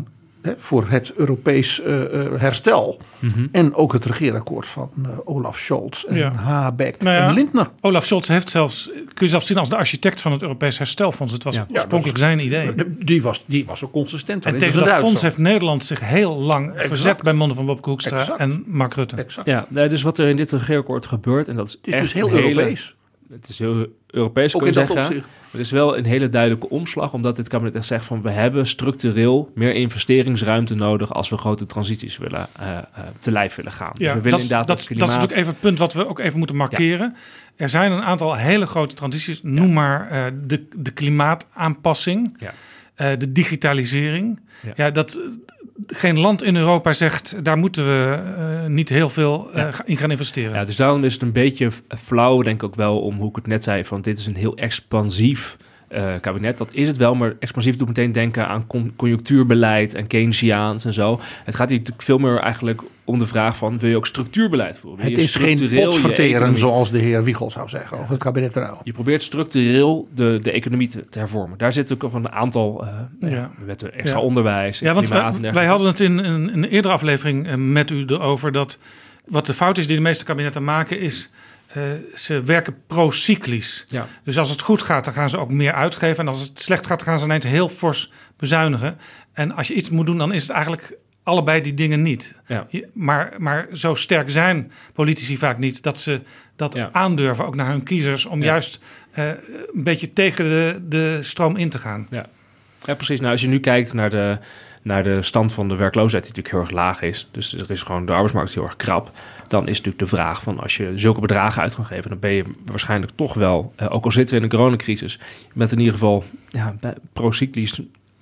voor het Europees herstel. Mhm. En ook het regeerakkoord van Olaf Scholz en Habeck en Lindner. Olaf Scholz heeft kun je zelfs zien als de architect van het Europees Herstelfonds. Het was oorspronkelijk zijn idee. Die was ook consistent. En tegen dat fonds heeft Nederland zich heel lang verzet bij monden van Bobke Hoekstra en Mark Rutte. Exact. Ja, dus wat er in dit regeerakkoord gebeurt, en dat is het is echt dus heel Europees. Het is heel Europees, ook kun je in dat zeggen. opzicht. Er is wel een hele duidelijke omslag, omdat dit kabinet echt zegt van we hebben structureel meer investeringsruimte nodig als we grote transities willen te lijf willen gaan. Ja, dus we willen inderdaad dat is natuurlijk even het punt wat we ook even moeten markeren. Ja. Er zijn een aantal hele grote transities. Noem maar de klimaataanpassing, de digitalisering. Ja, dat geen land in Europa zegt, daar moeten we niet heel veel in gaan investeren. Ja, dus daarom is het een beetje flauw, denk ik ook wel, om hoe ik het net zei, van dit is een heel expansief kabinet. Dat is het wel, maar expansief doet meteen denken aan conjunctuurbeleid en Keynesiaans en zo. Het gaat hier natuurlijk veel meer eigenlijk om de vraag van, wil je ook structuurbeleid voeren? Het is geen potverteren, zoals de heer Wiegel zou zeggen, of het kabinet eruit. Je probeert structureel de economie te hervormen. Daar zit ook een aantal wetten, extra onderwijs, want klimaat wij hadden het in een eerdere aflevering met u erover dat wat de fout is die de meeste kabinetten maken is, ze werken pro-cyclisch. Ja. Dus als het goed gaat, dan gaan ze ook meer uitgeven. En als het slecht gaat, dan gaan ze ineens heel fors bezuinigen. En als je iets moet doen, dan is het eigenlijk allebei die dingen niet. Ja. Maar zo sterk zijn politici vaak niet dat ze dat aandurven, ook naar hun kiezers, om juist een beetje tegen de stroom in te gaan. Ja, precies. Nou, als je nu kijkt naar de stand van de werkloosheid, die natuurlijk heel erg laag is. Dus er is gewoon de arbeidsmarkt heel erg krap. Dan is natuurlijk de vraag van, als je zulke bedragen uit kan geven, dan ben je waarschijnlijk toch wel, ook al zitten we in een coronacrisis, met in ieder geval pro-cyclisch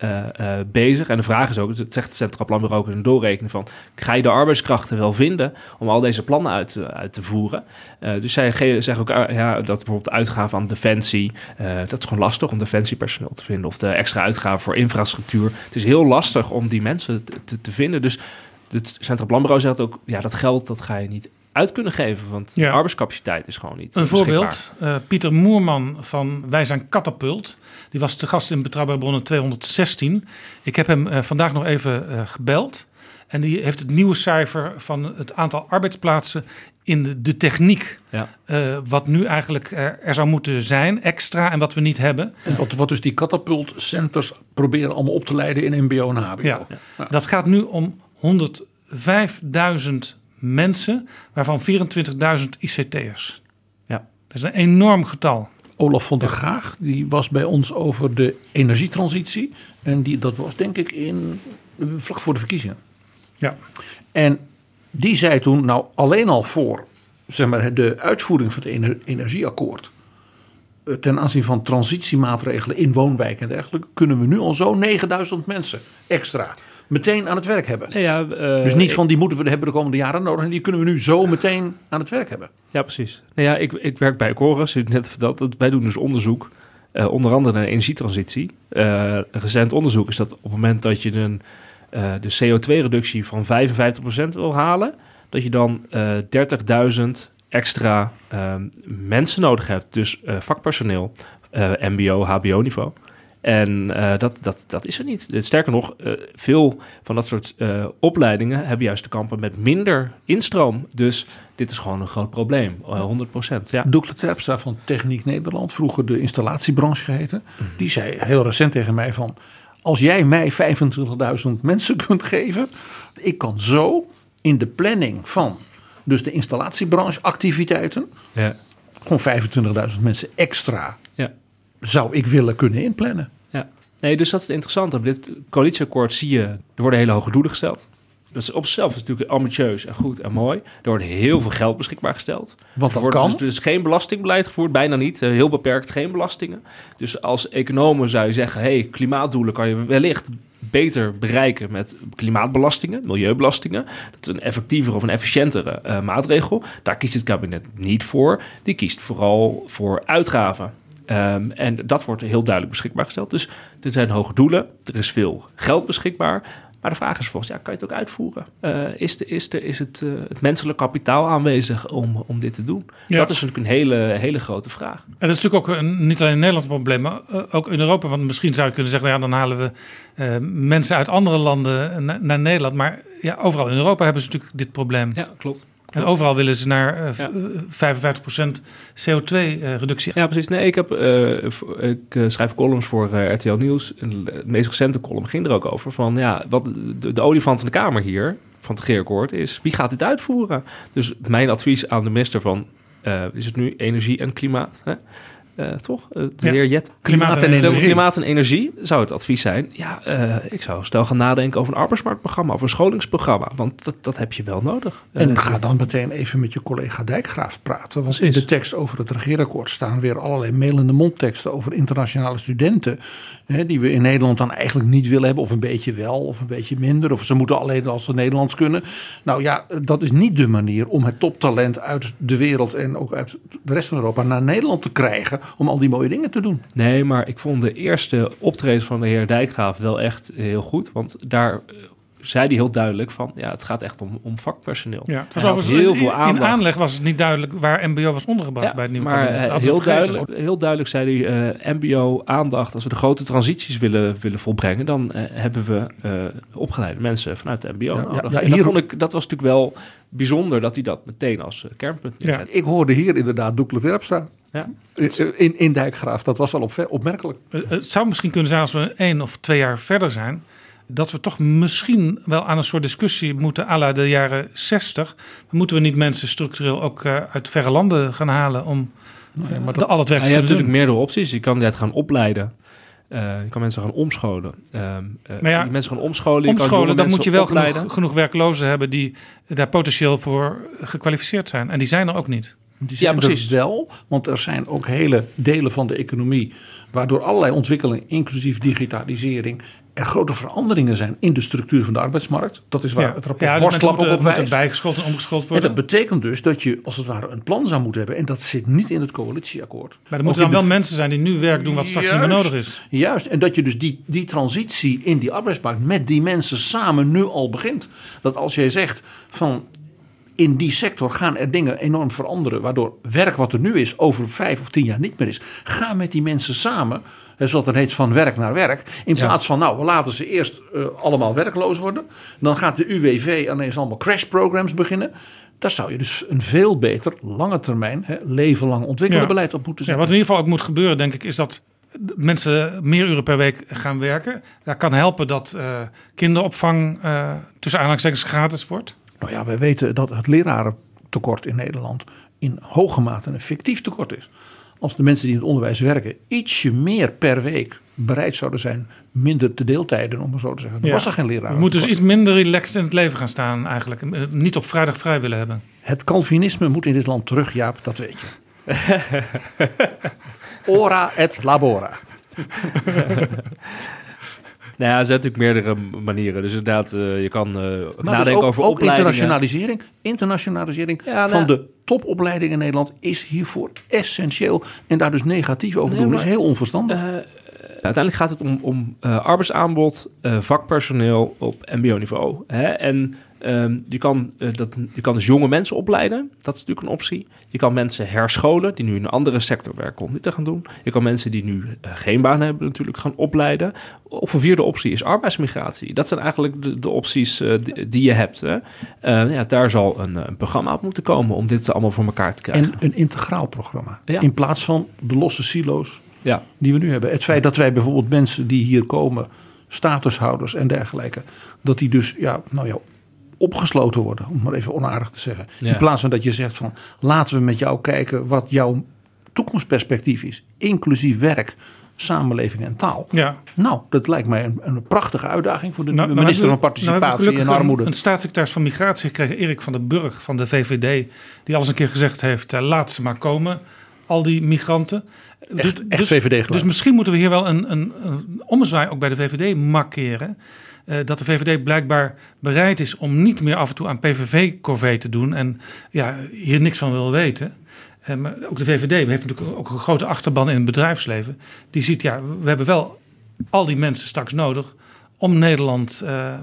bezig. En de vraag is ook, het zegt het Centraal Planbureau ook in een doorrekening van, ga je de arbeidskrachten wel vinden om al deze plannen uit te voeren? Dus zij zeggen ook dat bijvoorbeeld de uitgaven aan defensie, dat is gewoon lastig om defensiepersoneel te vinden, of de extra uitgaven voor infrastructuur. Het is heel lastig om die mensen te vinden. Dus het Centraal Planbureau zegt ook, dat geld dat ga je niet uit kunnen geven, want de arbeidscapaciteit is gewoon niet beschikbaar. Een voorbeeld, Pieter Moerman van Wij zijn Katapult, die was te gast in Betrouwbare Bronnen 216. Ik heb hem vandaag nog even gebeld en die heeft het nieuwe cijfer van het aantal arbeidsplaatsen in de techniek. Wat nu eigenlijk er zou moeten zijn, extra, en wat we niet hebben. En wat dus die katapultcenters proberen allemaal op te leiden in mbo en hbo. Ja. Dat gaat nu om 105.000 mensen, waarvan 24.000 ICT'ers. Ja. Dat is een enorm getal. Olaf van der Gaag, die was bij ons over de energietransitie. En dat was denk ik vlak voor de verkiezingen. Ja. En die zei toen, nou alleen al voor de uitvoering van het energieakkoord, ten aanzien van transitiemaatregelen in woonwijken en dergelijke, kunnen we nu al zo 9.000 mensen extra meteen aan het werk hebben. Dus niet van die hebben de komende jaren nodig. En die kunnen we nu zo meteen aan het werk hebben. Ja, precies. Ik werk bij Corus. U hebt net verteld, wij doen dus onderzoek. Onder andere naar energietransitie. Een recent onderzoek is dat op het moment dat je de CO2-reductie van 55% wil halen, dat je dan 30.000 extra mensen nodig hebt. Dus vakpersoneel, mbo, hbo-niveau. En dat is er niet. Sterker nog, veel van dat soort opleidingen hebben juist te kampen met minder instroom. Dus dit is gewoon een groot probleem, 100%. Ja. Doekle Terpstra van Techniek Nederland, vroeger de installatiebranche geheten, die zei heel recent tegen mij van, als jij mij 25.000 mensen kunt geven, ik kan zo in de planning van dus de installatiebranche activiteiten gewoon 25.000 mensen extra zou ik willen kunnen inplannen. Ja, nee, dus dat is het interessante. Op dit coalitieakkoord zie je, er worden hele hoge doelen gesteld. Dat is op zichzelf natuurlijk ambitieus en goed en mooi. Er wordt heel veel geld beschikbaar gesteld. Want dat kan. Dus geen belastingbeleid gevoerd, bijna niet. Heel beperkt, geen belastingen. Dus als economen zou je zeggen, klimaatdoelen kan je wellicht beter bereiken met klimaatbelastingen, milieubelastingen. Dat is een effectievere of een efficiëntere maatregel. Daar kiest het kabinet niet voor. Die kiest vooral voor uitgaven. En dat wordt heel duidelijk beschikbaar gesteld. Dus er zijn hoge doelen, er is veel geld beschikbaar. Maar de vraag is volgens, kan je het ook uitvoeren? Is het menselijk kapitaal aanwezig om dit te doen? Ja. Dat is natuurlijk een hele grote vraag. En dat is natuurlijk ook niet alleen in Nederland een probleem, maar ook in Europa. Want misschien zou je kunnen zeggen, dan halen we mensen uit andere landen naar Nederland. Maar overal in Europa hebben ze natuurlijk dit probleem. Ja, klopt. En overal willen ze naar 55% CO2-reductie. Ja, precies. Nee, ik schrijf columns voor RTL Nieuws. De meest recente column ging er ook over van wat de olifant in de Kamer hier van het regeerakkoord is, wie gaat dit uitvoeren? Dus mijn advies aan de minister van is het nu energie en klimaat, hè? Toch? De heer Jet. Klimaat en energie zou het advies zijn. Ik zou snel gaan nadenken over een arbeidsmarktprogramma of een scholingsprogramma. Want dat heb je wel nodig. En ga dan meteen even met je collega Dijkgraaf praten. Want in de tekst over het regeerakkoord staan weer allerlei melende mondteksten over internationale studenten. Die we in Nederland dan eigenlijk niet willen hebben. Of een beetje wel, of een beetje minder. Of ze moeten alleen als ze Nederlands kunnen. Dat is niet de manier om het toptalent uit de wereld en ook uit de rest van Europa naar Nederland te krijgen. Om al die mooie dingen te doen. Nee, maar ik vond de eerste optreden van de heer Dijkgraaf wel echt heel goed. Want daar zei hij heel duidelijk van, het gaat echt om vakpersoneel. Ja, het was overigens heel veel aandacht. In aanleg was het niet duidelijk waar MBO was ondergebracht bij het nieuwe kabinet. Heel duidelijk zei hij, MBO aandacht. Als we de grote transities willen volbrengen, dan hebben we opgeleide mensen vanuit de MBO nodig. Dat was natuurlijk wel bijzonder dat hij dat meteen als kernpunt neerzet. Ik hoorde hier inderdaad Doekle Terpstra. Ja. In Dijkgraaf, dat was wel opmerkelijk. Het zou misschien kunnen zijn als we 1 of 2 jaar verder zijn, dat we toch misschien wel aan een soort discussie moeten à la de jaren 60. Moeten we niet mensen structureel ook uit verre landen gaan halen om al het werk te kunnen doen? Je hebt natuurlijk meerdere opties. Je kan dit gaan opleiden. Je kan mensen gaan omscholen. Mensen gaan omscholen. Dan moet je wel genoeg werklozen hebben die daar potentieel voor gekwalificeerd zijn. En die zijn er ook niet. Die zijn er wel, want er zijn ook hele delen van de economie waardoor allerlei ontwikkelingen, inclusief digitalisering, er grote veranderingen zijn in de structuur van de arbeidsmarkt. Dat is waar het rapport Borslap op wijst. Bijgeschoold en omgeschoold worden. En dat betekent dus dat je als het ware een plan zou moeten hebben. En dat zit niet in het coalitieakkoord. Maar er moeten dan wel mensen zijn die nu werk doen wat straks niet meer nodig is. Juist, en dat je dus die transitie in die arbeidsmarkt met die mensen samen nu al begint. Dat als jij zegt van in die sector gaan er dingen enorm veranderen, waardoor werk wat er nu is over 5 of 10 jaar niet meer is. Ga met die mensen samen, zoals het heet, van werk naar werk. In plaats van, we laten ze eerst allemaal werkloos worden. Dan gaat de UWV ineens allemaal crash-programs beginnen. Daar zou je dus een veel beter, lange termijn, leven lang ontwikkelbeleid op moeten zetten. Wat in ieder geval ook moet gebeuren, denk ik, is dat mensen meer uren per week gaan werken. Dat kan helpen dat kinderopvang tussen aanhalingstekens gratis wordt. We weten dat het lerarentekort in Nederland in hoge mate een fictief tekort is. Als de mensen die in het onderwijs werken ietsje meer per week bereid zouden zijn minder te deeltijden, om maar zo te zeggen. Dan was er geen leraar. We moeten dus iets minder relaxed in het leven gaan staan eigenlijk. Niet op vrijdag vrij willen hebben. Het Calvinisme moet in dit land terug, Jaap, dat weet je. Ora et labora. Er zijn natuurlijk meerdere manieren. Dus inderdaad, je kan nadenken over opleidingen. Internationalisering van de topopleiding in Nederland is hiervoor essentieel. En daar dus negatief over doen is heel onverstandig. Uiteindelijk gaat het om arbeidsaanbod, vakpersoneel op mbo-niveau. En je kan dus jonge mensen opleiden. Dat is natuurlijk een optie. Je kan mensen herscholen die nu in een andere sector werken om dit te gaan doen. Je kan mensen die nu geen baan hebben natuurlijk gaan opleiden. Of een vierde optie is arbeidsmigratie. Dat zijn eigenlijk de opties die je hebt. Hè. Daar zal een programma op moeten komen om dit allemaal voor elkaar te krijgen. En een integraal programma. Ja. In plaats van de losse silo's die we nu hebben. Het feit dat wij bijvoorbeeld mensen die hier komen, statushouders en dergelijke, dat die dus opgesloten worden, om maar even onaardig te zeggen. Ja. In plaats van dat je zegt van, laten we met jou kijken wat jouw toekomstperspectief is, inclusief werk, samenleving en taal. Ja. Dat lijkt mij een prachtige uitdaging voor de nieuwe minister van Participatie en Armoede. Een staatssecretaris van Migratie gekregen, Erik van den Burg van de VVD, die al eens een keer gezegd heeft, laat ze maar komen, al die migranten. Echt VVD gelijk. Dus misschien moeten we hier wel een ommezwaai ook bij de VVD markeren. Dat de VVD blijkbaar bereid is om niet meer af en toe aan PVV-corvée te doen. En hier niks van wil weten. Maar ook de VVD heeft natuurlijk ook een grote achterban in het bedrijfsleven. Die ziet, we hebben wel al die mensen straks nodig om Nederland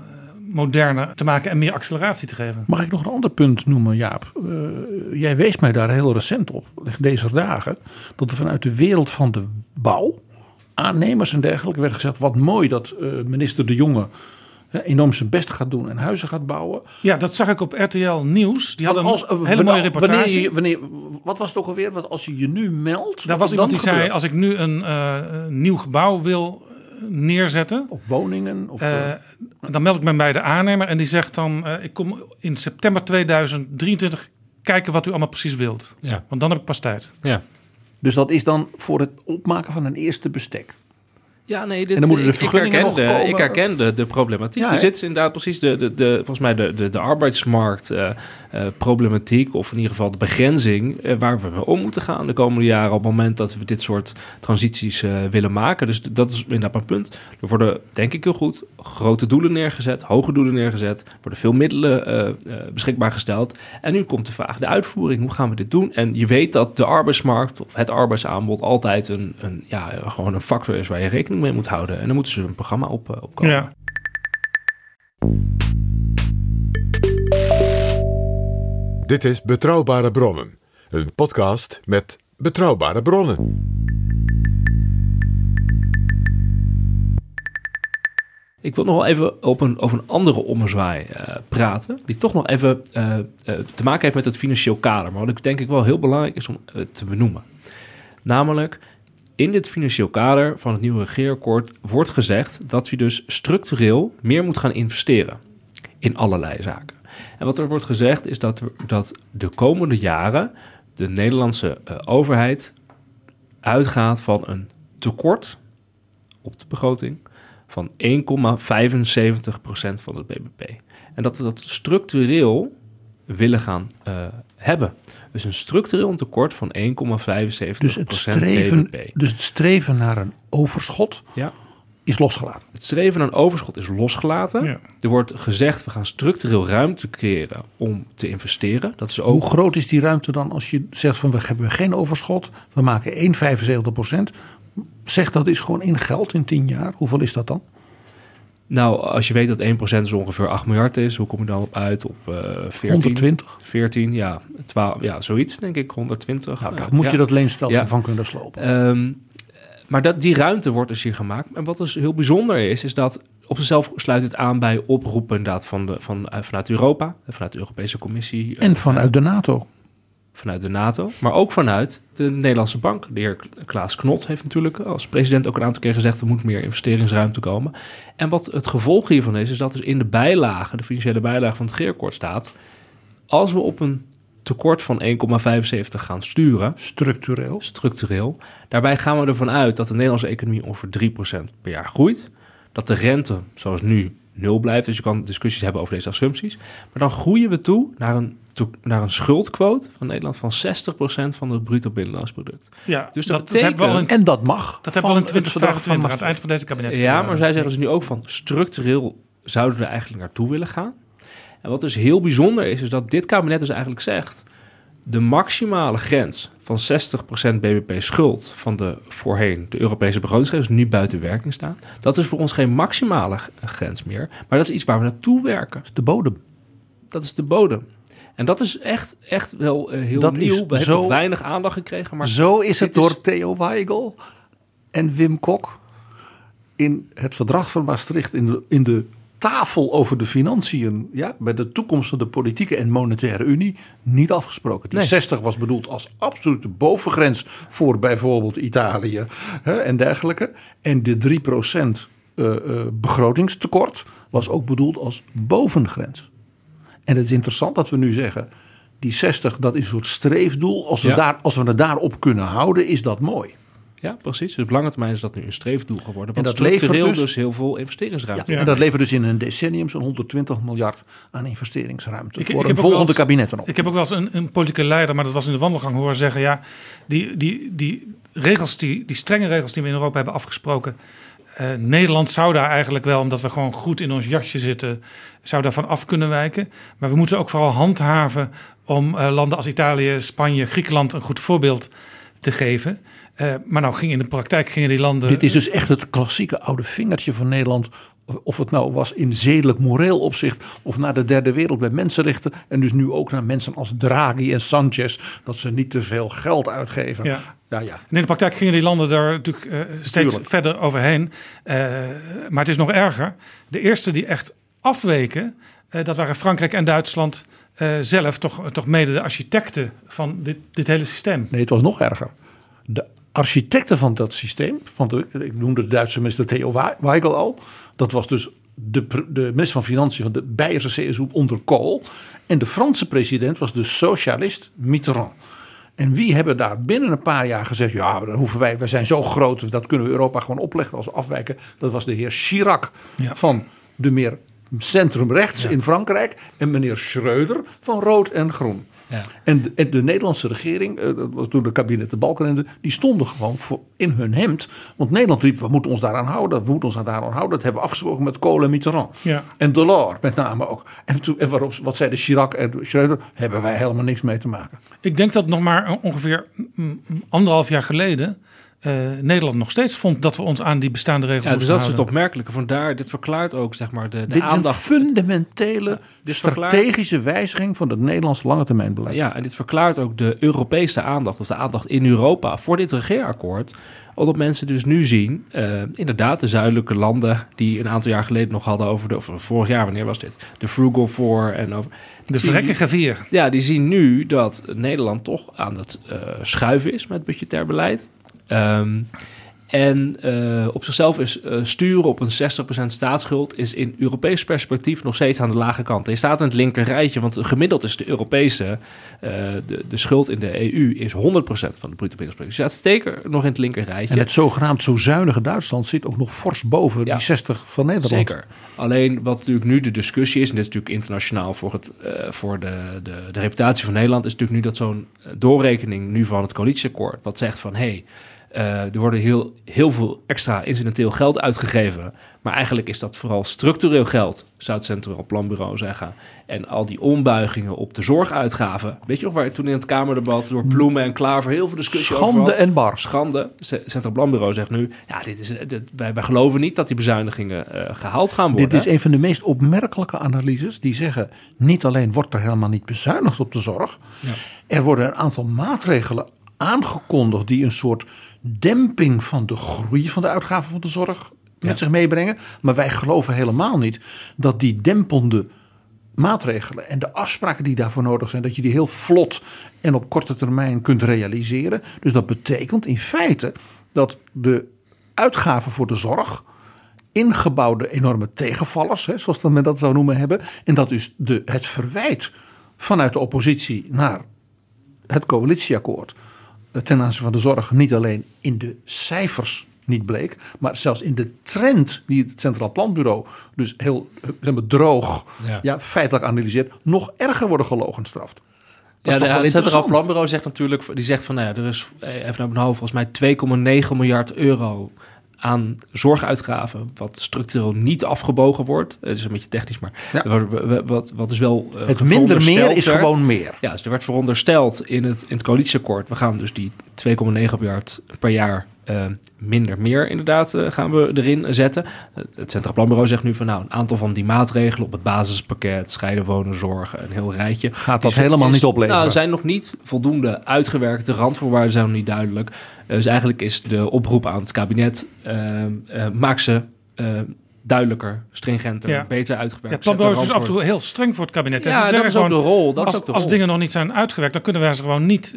moderner te maken en meer acceleratie te geven. Mag ik nog een ander punt noemen, Jaap? Jij wees mij daar heel recent op, deze dagen, dat er vanuit de wereld van de bouw, aannemers en dergelijke, werd gezegd, wat mooi dat minister De Jonge enorm zijn best gaat doen en huizen gaat bouwen. Ja, dat zag ik op RTL Nieuws. Die hadden een hele mooie reportage. Wat was het ook alweer? Want als je je nu meldt... Daar was iemand die zei, als ik nu een nieuw gebouw wil neerzetten... Of woningen. Dan meld ik me bij de aannemer en die zegt dan... ik kom in september 2023 kijken wat u allemaal precies wilt. Ja. Want dan heb ik pas tijd. Ja. Dus dat is dan voor het opmaken van een eerste bestek. Ja, nee, en dan moeten de vergunningen nog komen. Ik herken de problematiek. Ja, er zit inderdaad precies volgens mij de arbeidsmarkt problematiek, of in ieder geval de begrenzing waar we mee om moeten gaan de komende jaren op het moment dat we dit soort transities willen maken. Dus dat is inderdaad mijn punt. Er worden, denk ik heel goed, grote doelen neergezet, hoge doelen neergezet, er worden veel middelen beschikbaar gesteld. En nu komt de vraag, de uitvoering, hoe gaan we dit doen? En je weet dat de arbeidsmarkt of het arbeidsaanbod altijd gewoon een factor is waar je rekening mee moet houden. En dan moeten ze een programma opkomen. Ja. Dit is Betrouwbare Bronnen. Een podcast met betrouwbare bronnen. Ik wil nog wel even over een andere ommezwaai praten. Die toch nog even te maken heeft met het financieel kader. Maar wat ik denk ik wel heel belangrijk is om te benoemen. Namelijk, in dit financieel kader van het nieuwe regeerakkoord wordt gezegd dat je dus structureel meer moet gaan investeren in allerlei zaken. En wat er wordt gezegd is dat de komende jaren de Nederlandse overheid uitgaat van een tekort op de begroting van 1,75% van het BBP. En dat we dat structureel willen gaan hebben. Dus een structureel tekort van 1,75% BBP. Dus het streven naar een overschot is losgelaten. Het streven naar een overschot is losgelaten. Ja. Er wordt gezegd, we gaan structureel ruimte creëren om te investeren. Dat is ook... Hoe groot is die ruimte dan als je zegt van we hebben geen overschot, we maken 1,75%. Zeg dat is gewoon in geld in 10 jaar. Hoeveel is dat dan? Nou, als je weet dat 1% is ongeveer 8 miljard is, hoe kom je dan op uit? Op 14? 120? 14, ja. 12, ja, zoiets denk ik, 120. Nou, dan moet je dat leenstelsel van kunnen slopen. Maar die ruimte wordt dus hier gemaakt. En wat dus heel bijzonder is dat op zichzelf sluit het aan bij oproepen inderdaad vanuit Europa, vanuit de Europese Commissie. En vanuit de NATO. Vanuit de NATO, maar ook vanuit de Nederlandse Bank. De heer Klaas Knot heeft natuurlijk als president ook een aantal keer gezegd er moet meer investeringsruimte komen. En wat het gevolg hiervan is dat dus in de bijlage, de financiële bijlage van het regeerakkoord staat, als we op een tekort van 1,75 gaan sturen. Structureel. Daarbij gaan we ervan uit dat de Nederlandse economie ongeveer 3% per jaar groeit. Dat de rente, zoals nu, 0 blijft. Dus je kan discussies hebben over deze assumpties. Maar dan groeien we toe naar een schuldquote van Nederland van 60% van het bruto binnenlands product. Ja, dus dat betekent, en dat mag. Dat hebben we al in 2025 aan het eind van deze kabinet. Ja, maar zij zeggen dus nu ook van structureel zouden we er eigenlijk naartoe willen gaan. En wat dus heel bijzonder is dat dit kabinet dus eigenlijk zegt, de maximale grens van 60% BBP schuld van de Europese begrotingsgrens nu buiten werking staan. Dat is voor ons geen maximale grens meer, maar dat is iets waar we naartoe werken. Dat is de bodem. Dat is de bodem. En dat is echt wel heel dat nieuw. We hebben weinig aandacht gekregen. Maar zo is het door Theo Waigel en Wim Kok in het verdrag van Maastricht in de tafel over de financiën, bij de toekomst van de politieke en monetaire unie niet afgesproken. Die 60 was bedoeld als absolute bovengrens voor bijvoorbeeld Italië en dergelijke. En de 3% begrotingstekort was ook bedoeld als bovengrens. En het is interessant dat we nu zeggen, die 60 dat is een soort streefdoel. Als we het daarop kunnen houden, is dat mooi. Ja, precies. Dus op lange termijn is dat nu een streefdoel geworden. En dat levert dus heel veel investeringsruimte. Ja, en dat levert dus in een decennium zo'n 120 miljard aan investeringsruimte voor een volgende kabinet erop. Ik heb ook wel eens een politieke leider, maar dat was in de wandelgang, horen zeggen, die regels, die strenge regels die we in Europa hebben afgesproken, Nederland zou daar eigenlijk wel, omdat we gewoon goed in ons jasje zitten, zou daarvan af kunnen wijken. Maar we moeten ook vooral handhaven om landen als Italië, Spanje, Griekenland een goed voorbeeld te geven. Maar nou in de praktijk gingen die landen... Dit is dus echt het klassieke oude vingertje van Nederland Of het nou was in zedelijk moreel opzicht of naar de derde wereld met mensenrechten. En dus nu ook naar mensen als Draghi en Sanchez. Dat ze niet te veel geld uitgeven. Ja. Ja. En in de praktijk gingen die landen daar natuurlijk steeds verder overheen. Maar het is nog erger. De eerste die echt afweken, dat waren Frankrijk en Duitsland zelf. Toch mede de architecten van dit hele systeem. Nee, het was nog erger. De architecten van dat systeem, ik noemde de Duitse minister Theo Weigel al. Dat was dus de minister van Financiën van de Beierse CSU onder Kohl. En de Franse president was de socialist Mitterrand. En wie hebben daar binnen een paar jaar gezegd, ja, dan hoeven wij zijn zo groot, dat kunnen we Europa gewoon opleggen als afwijken. Dat was de heer Chirac van de meer centrumrechts in Frankrijk en meneer Schreuder van rood en groen. Ja. En de Nederlandse regering, toen de kabinetten Balkenende, die stonden gewoon in hun hemd. Want Nederland riep, we moeten ons daaraan houden. Dat hebben we afgesproken met Kohl en Mitterrand. Ja. En Delors met name ook. En wat zeiden Chirac en Schreuder, hebben wij helemaal niks mee te maken. Ik denk dat nog maar ongeveer 1,5 jaar geleden Nederland nog steeds vond dat we ons aan die bestaande regels moesten dus dat houden. is het opmerkelijke. Vandaar, dit verklaart ook zeg maar de dit aandacht. Dit is een fundamentele strategische wijziging van het Nederlands langetermijnbeleid. Ja, en dit verklaart ook de Europese aandacht, of de aandacht in Europa voor dit regeerakkoord. Omdat mensen dus nu zien, inderdaad, de zuidelijke landen die een aantal jaar geleden nog hadden over vorig jaar, wanneer was dit? De Frugal Four en over de vrekkige 4. Ja, die zien nu dat Nederland toch aan het schuiven is met budgetair beleid. Op zichzelf is sturen op een 60% staatsschuld is in Europees perspectief nog steeds aan de lage kant. Je staat in het linker rijtje, want gemiddeld is de Europese, de schuld in de EU is 100% van de bruto binnenlands product. Je staat zeker nog in het linker rijtje. En het zogenaamd zo zuinige Duitsland zit ook nog fors boven die 60 van Nederland. Zeker. Alleen wat natuurlijk nu de discussie is, en dit is natuurlijk internationaal voor de reputatie van Nederland, is natuurlijk nu dat zo'n doorrekening nu van het coalitieakkoord, wat zegt van er worden heel veel extra incidenteel geld uitgegeven. Maar eigenlijk is dat vooral structureel geld, zou het Centraal Planbureau zeggen. En al die ombuigingen op de zorguitgaven. Weet je nog waar toen in het Kamerdebat door Ploemen en Klaver heel veel discussie over was? Schande en bar. Schande. Het Centraal Planbureau zegt nu, wij geloven niet dat die bezuinigingen gehaald gaan worden. Dit is een van de meest opmerkelijke analyses die zeggen, niet alleen wordt er helemaal niet bezuinigd op de zorg. Ja. Er worden een aantal maatregelen aangekondigd die een soort demping van de groei van de uitgaven van de zorg met zich meebrengen. Maar wij geloven helemaal niet dat die dempende maatregelen en de afspraken die daarvoor nodig zijn, dat je die heel vlot en op korte termijn kunt realiseren. Dus dat betekent in feite dat de uitgaven voor de zorg ingebouwde enorme tegenvallers, zoals men dat zou noemen, hebben. En dat dus het verwijt vanuit de oppositie naar het coalitieakkoord ten aanzien van de zorg niet alleen in de cijfers niet bleek, maar zelfs in de trend die het Centraal Planbureau dus heel droog feitelijk analyseert, nog erger worden gelogenstraft. Het Centraal Planbureau zegt natuurlijk, die zegt van er is even naar mijn hoofd volgens mij 2,9 miljard euro aan zorguitgaven, wat structureel niet afgebogen wordt. Het is een beetje technisch, maar wat is wel het minder meer is gewoon meer. Ja, dus er werd verondersteld in het coalitieakkoord, we gaan dus die 2,9 miljard per jaar minder meer inderdaad gaan we erin zetten. Het Centraal Planbureau zegt nu van een aantal van die maatregelen op het basispakket, scheiden wonen, zorgen, een heel rijtje. Gaat dat helemaal niet opleveren? Zijn nog niet voldoende uitgewerkt. De randvoorwaarden zijn nog niet duidelijk. Dus eigenlijk is de oproep aan het kabinet, maak ze duidelijker, stringenter, beter uitgewerkt. Het planbureau is dus af en toe heel streng voor het kabinet. Ja, dat is ook de rol. Als dingen nog niet zijn uitgewerkt, dan kunnen wij ze gewoon niet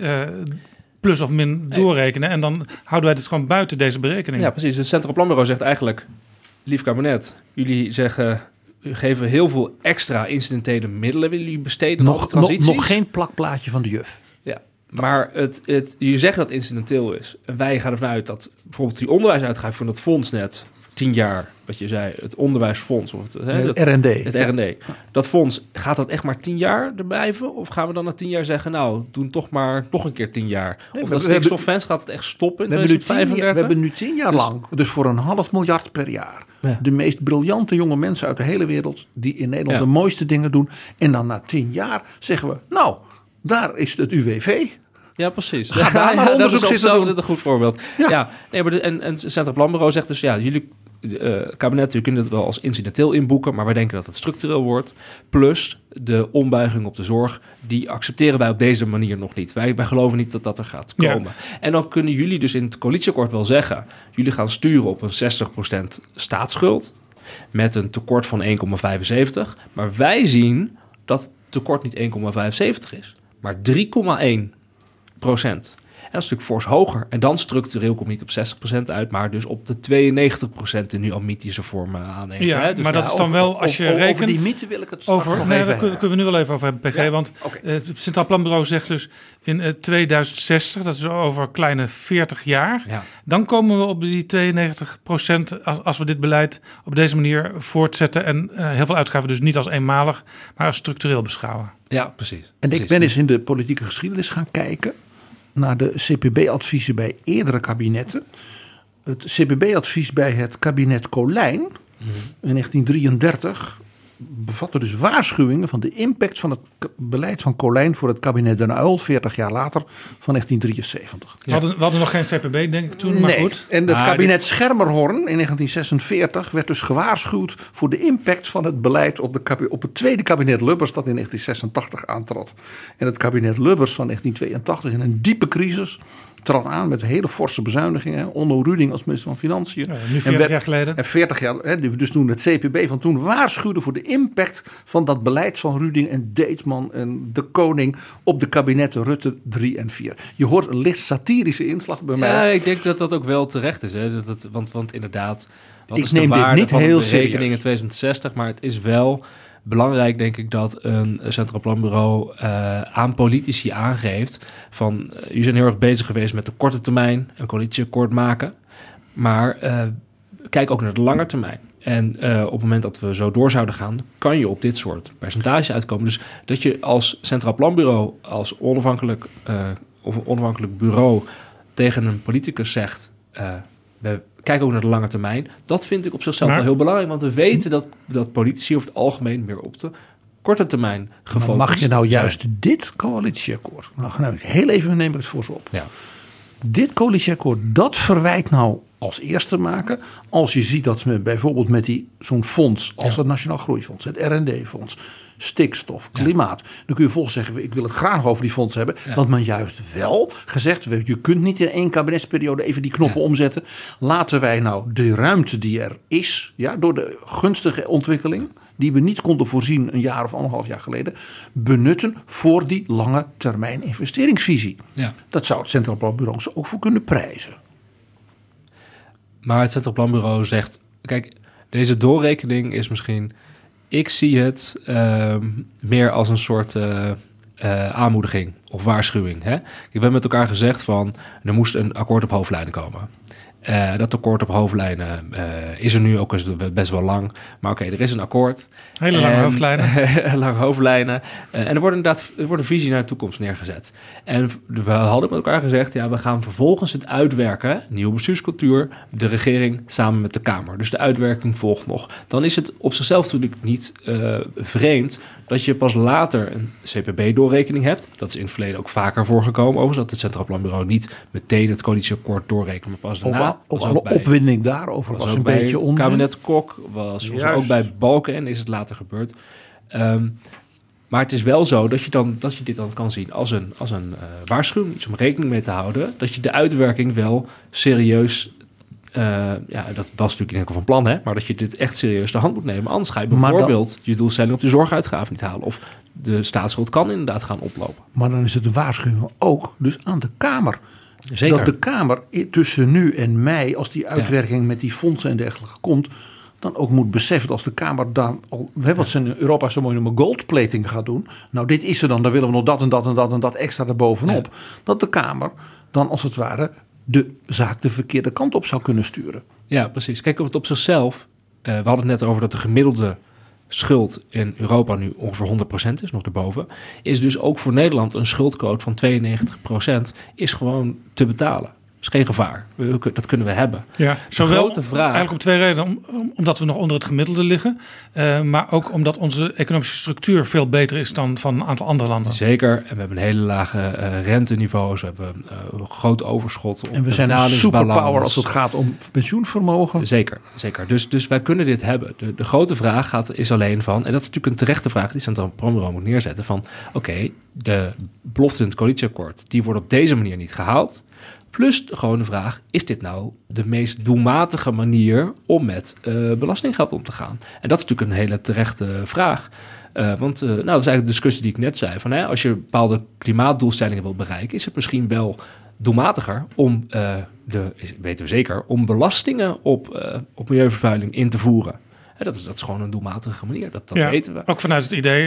plus of min doorrekenen. En dan houden wij het gewoon buiten deze berekening. Ja, precies. Het Centraal Planbureau zegt eigenlijk, lief kabinet, jullie zeggen, u geven heel veel extra incidentele middelen, willen jullie besteden op transities? Nog geen plakplaatje van de juf. Ja, maar jullie zeggen dat het incidenteel is. En wij gaan ervan uit dat bijvoorbeeld die onderwijsuitgaven van dat fonds net 10 jaar, wat je zei, het onderwijsfonds of het R&D. Het R&D. Ja. Dat fonds, gaat dat echt maar 10 jaar er blijven? Of gaan we dan na 10 jaar zeggen, doen toch maar nog een keer 10 jaar? Nee, of dat stikstoffonds, gaat het echt stoppen in 2035? We hebben nu 10 jaar lang, dus voor $500 miljoen per jaar, de meest briljante jonge mensen uit de hele wereld die in Nederland de mooiste dingen doen. En dan na 10 jaar zeggen we, daar is het UWV. Ja, precies. Ga daar maar onderzoek zitten doen. Dat is een goed voorbeeld. Ja. Maar het Centraal Planbureau zegt dus, jullie kabinet, u kunt het wel als incidenteel inboeken, maar wij denken dat het structureel wordt. Plus de ombuiging op de zorg, die accepteren wij op deze manier nog niet. Wij geloven niet dat dat er gaat komen. Ja. En dan kunnen jullie dus in het coalitieakkoord wel zeggen, jullie gaan sturen op een 60% staatsschuld met een tekort van 1,75. Maar wij zien dat het tekort niet 1,75 is, maar 3,1%. En dat is natuurlijk fors hoger. En dan structureel komt niet op 60% uit, maar dus op de 92% in nu al mythische vormen aanneemt. Ja, hè? Dus maar dat is dan wel, als je rekent... Over die mythe wil ik het over nog daar even kunnen we nu wel even over hebben, PG. Ja, Want okay. Het Centraal Planbureau zegt dus in 2060, dat is over een kleine 40 jaar... Ja. Dan komen we op die 92% als we dit beleid op deze manier voortzetten... en heel veel uitgaven dus niet als eenmalig, maar als structureel beschouwen. Ja, precies. En ik ben eens in de politieke geschiedenis gaan kijken naar de CPB-adviezen bij eerdere kabinetten. Het CPB-advies bij het kabinet Colijn in 1933 bevatte dus waarschuwingen van de impact van het beleid van Colijn voor het kabinet Den Uyl 40 jaar later van 1973. Ja. We hadden nog geen CPB, denk ik toen, maar goed. En het kabinet Schermerhorn in 1946 werd dus gewaarschuwd voor de impact van het beleid op het tweede kabinet Lubbers dat in 1986 aantrad. En het kabinet Lubbers van 1982 in een diepe crisis trad aan met hele forse bezuinigingen. Onno Ruding als minister van Financiën. Ja, nu 40 jaar geleden. En 40 jaar, dus toen het CPB van toen waarschuwde voor de impact van dat beleid van Ruding en Deetman en de Koning op de kabinetten Rutte 3 en 4. Je hoort een licht satirische inslag bij mij. Ja, ik denk dat dat ook wel terecht is. Hè? Want inderdaad, wat ik is neem de waarde dit niet van heel de rekening serieus in 2060, maar het is wel belangrijk, denk ik, dat een Centraal Planbureau aan politici aangeeft van, jullie zijn heel erg bezig geweest met de korte termijn, een coalitieakkoord maken, maar kijk ook naar de lange termijn. En op het moment dat we zo door zouden gaan, kan je op dit soort percentage uitkomen. Dus dat je als Centraal Planbureau, als onafhankelijk bureau tegen een politicus zegt, we kijken ook naar de lange termijn. Dat vind ik op zichzelf wel heel belangrijk. Want we weten dat politici over het algemeen meer op de korte termijn gefocust. Maar mag je nou juist dit coalitieakkoord, nou heel even neem ik het voor ze op. Ja. Dit coalitieakkoord, dat verwijt nou als eerste maken. Als je ziet dat we bijvoorbeeld met zo'n fonds als het Nationaal Groeifonds, het R&D-fonds, stikstof, klimaat. Dan kun je volgens zeggen, ik wil het graag nog over die fondsen hebben. Ja. Dat men juist wel gezegd, je kunt niet in 1 kabinetsperiode even die knoppen omzetten. Laten wij nou de ruimte die er is, door de gunstige ontwikkeling, die we niet konden voorzien een jaar of 1,5 jaar geleden, benutten voor die lange termijn investeringsvisie. Ja. Dat zou het Centraal Planbureau ook voor kunnen prijzen. Maar het Centraal Planbureau zegt, kijk, deze doorrekening is misschien, ik zie het meer als een soort aanmoediging of waarschuwing. Hè? We hebben met elkaar gezegd van, er moest een akkoord op hoofdlijnen komen. Dat akkoord op hoofdlijnen is er nu ook best wel lang. Maar oké, er is een akkoord. Hele lange hoofdlijnen. Lange hoofdlijnen. En er wordt een visie naar de toekomst neergezet. En we hadden met elkaar gezegd, we gaan vervolgens het uitwerken, nieuwe bestuurscultuur, de regering samen met de Kamer. Dus de uitwerking volgt nog. Dan is het op zichzelf natuurlijk niet vreemd dat je pas later een CPB-doorrekening hebt. Dat is in het verleden ook vaker voorgekomen, overigens, dat het Centraal Planbureau niet meteen het coalitieakkoord doorrekent, maar pas daarna. Ook alle opwinding daarover was een beetje onzin. Kabinet Kok was ook bij Balken is het later gebeurd. Maar het is wel zo dat je dit dan kan zien als een waarschuwing, iets om rekening mee te houden, dat je de uitwerking wel serieus, dat was natuurlijk in ieder geval van plan, hè, maar dat je dit echt serieus de hand moet nemen. Anders ga je bijvoorbeeld je doelstelling op de zorguitgaven niet halen, of de staatsschuld kan inderdaad gaan oplopen. Maar dan is het een waarschuwing ook dus aan de Kamer. Zeker. Dat de Kamer tussen nu en mei, als die uitwerking met die fondsen en dergelijke komt, dan ook moet beseffen dat als de Kamer dan al, wat ze in Europa zo mooi noemen, goldplating gaat doen. Nou, dit is er dan willen we nog dat en dat en dat en dat extra erbovenop. Ja. Dat de Kamer dan als het ware de zaak de verkeerde kant op zou kunnen sturen. Ja, precies. Kijk, of het op zichzelf, we hadden het net over dat de gemiddelde schuld in Europa nu ongeveer 100% is, nog erboven, is dus ook voor Nederland een schuldquote van 92% is gewoon te betalen. is geen gevaar. Dat kunnen we hebben. Ja, zowel grote vraag, eigenlijk om 2 redenen. Omdat we nog onder het gemiddelde liggen. Maar ook omdat onze economische structuur veel beter is dan van een aantal andere landen. Zeker. En we hebben een hele lage renteniveaus. We hebben een groot overschot. En we zijn een superpower als het gaat om pensioenvermogen. Zeker. Dus wij kunnen dit hebben. De grote vraag is alleen van, en dat is natuurlijk een terechte vraag die Centraal Planbureau moet neerzetten, van oké, de belofte in het coalitieakkoord, die wordt op deze manier niet gehaald. Plus de gewone vraag, is dit nou de meest doelmatige manier om met belastinggeld om te gaan? En dat is natuurlijk een hele terechte vraag. Want dat is eigenlijk de discussie die ik net zei. Van, als je bepaalde klimaatdoelstellingen wil bereiken, is het misschien wel doelmatiger om, weten we zeker, om belastingen op milieuvervuiling in te voeren. Dat is gewoon een doelmatige manier, dat weten we. Ook vanuit het idee,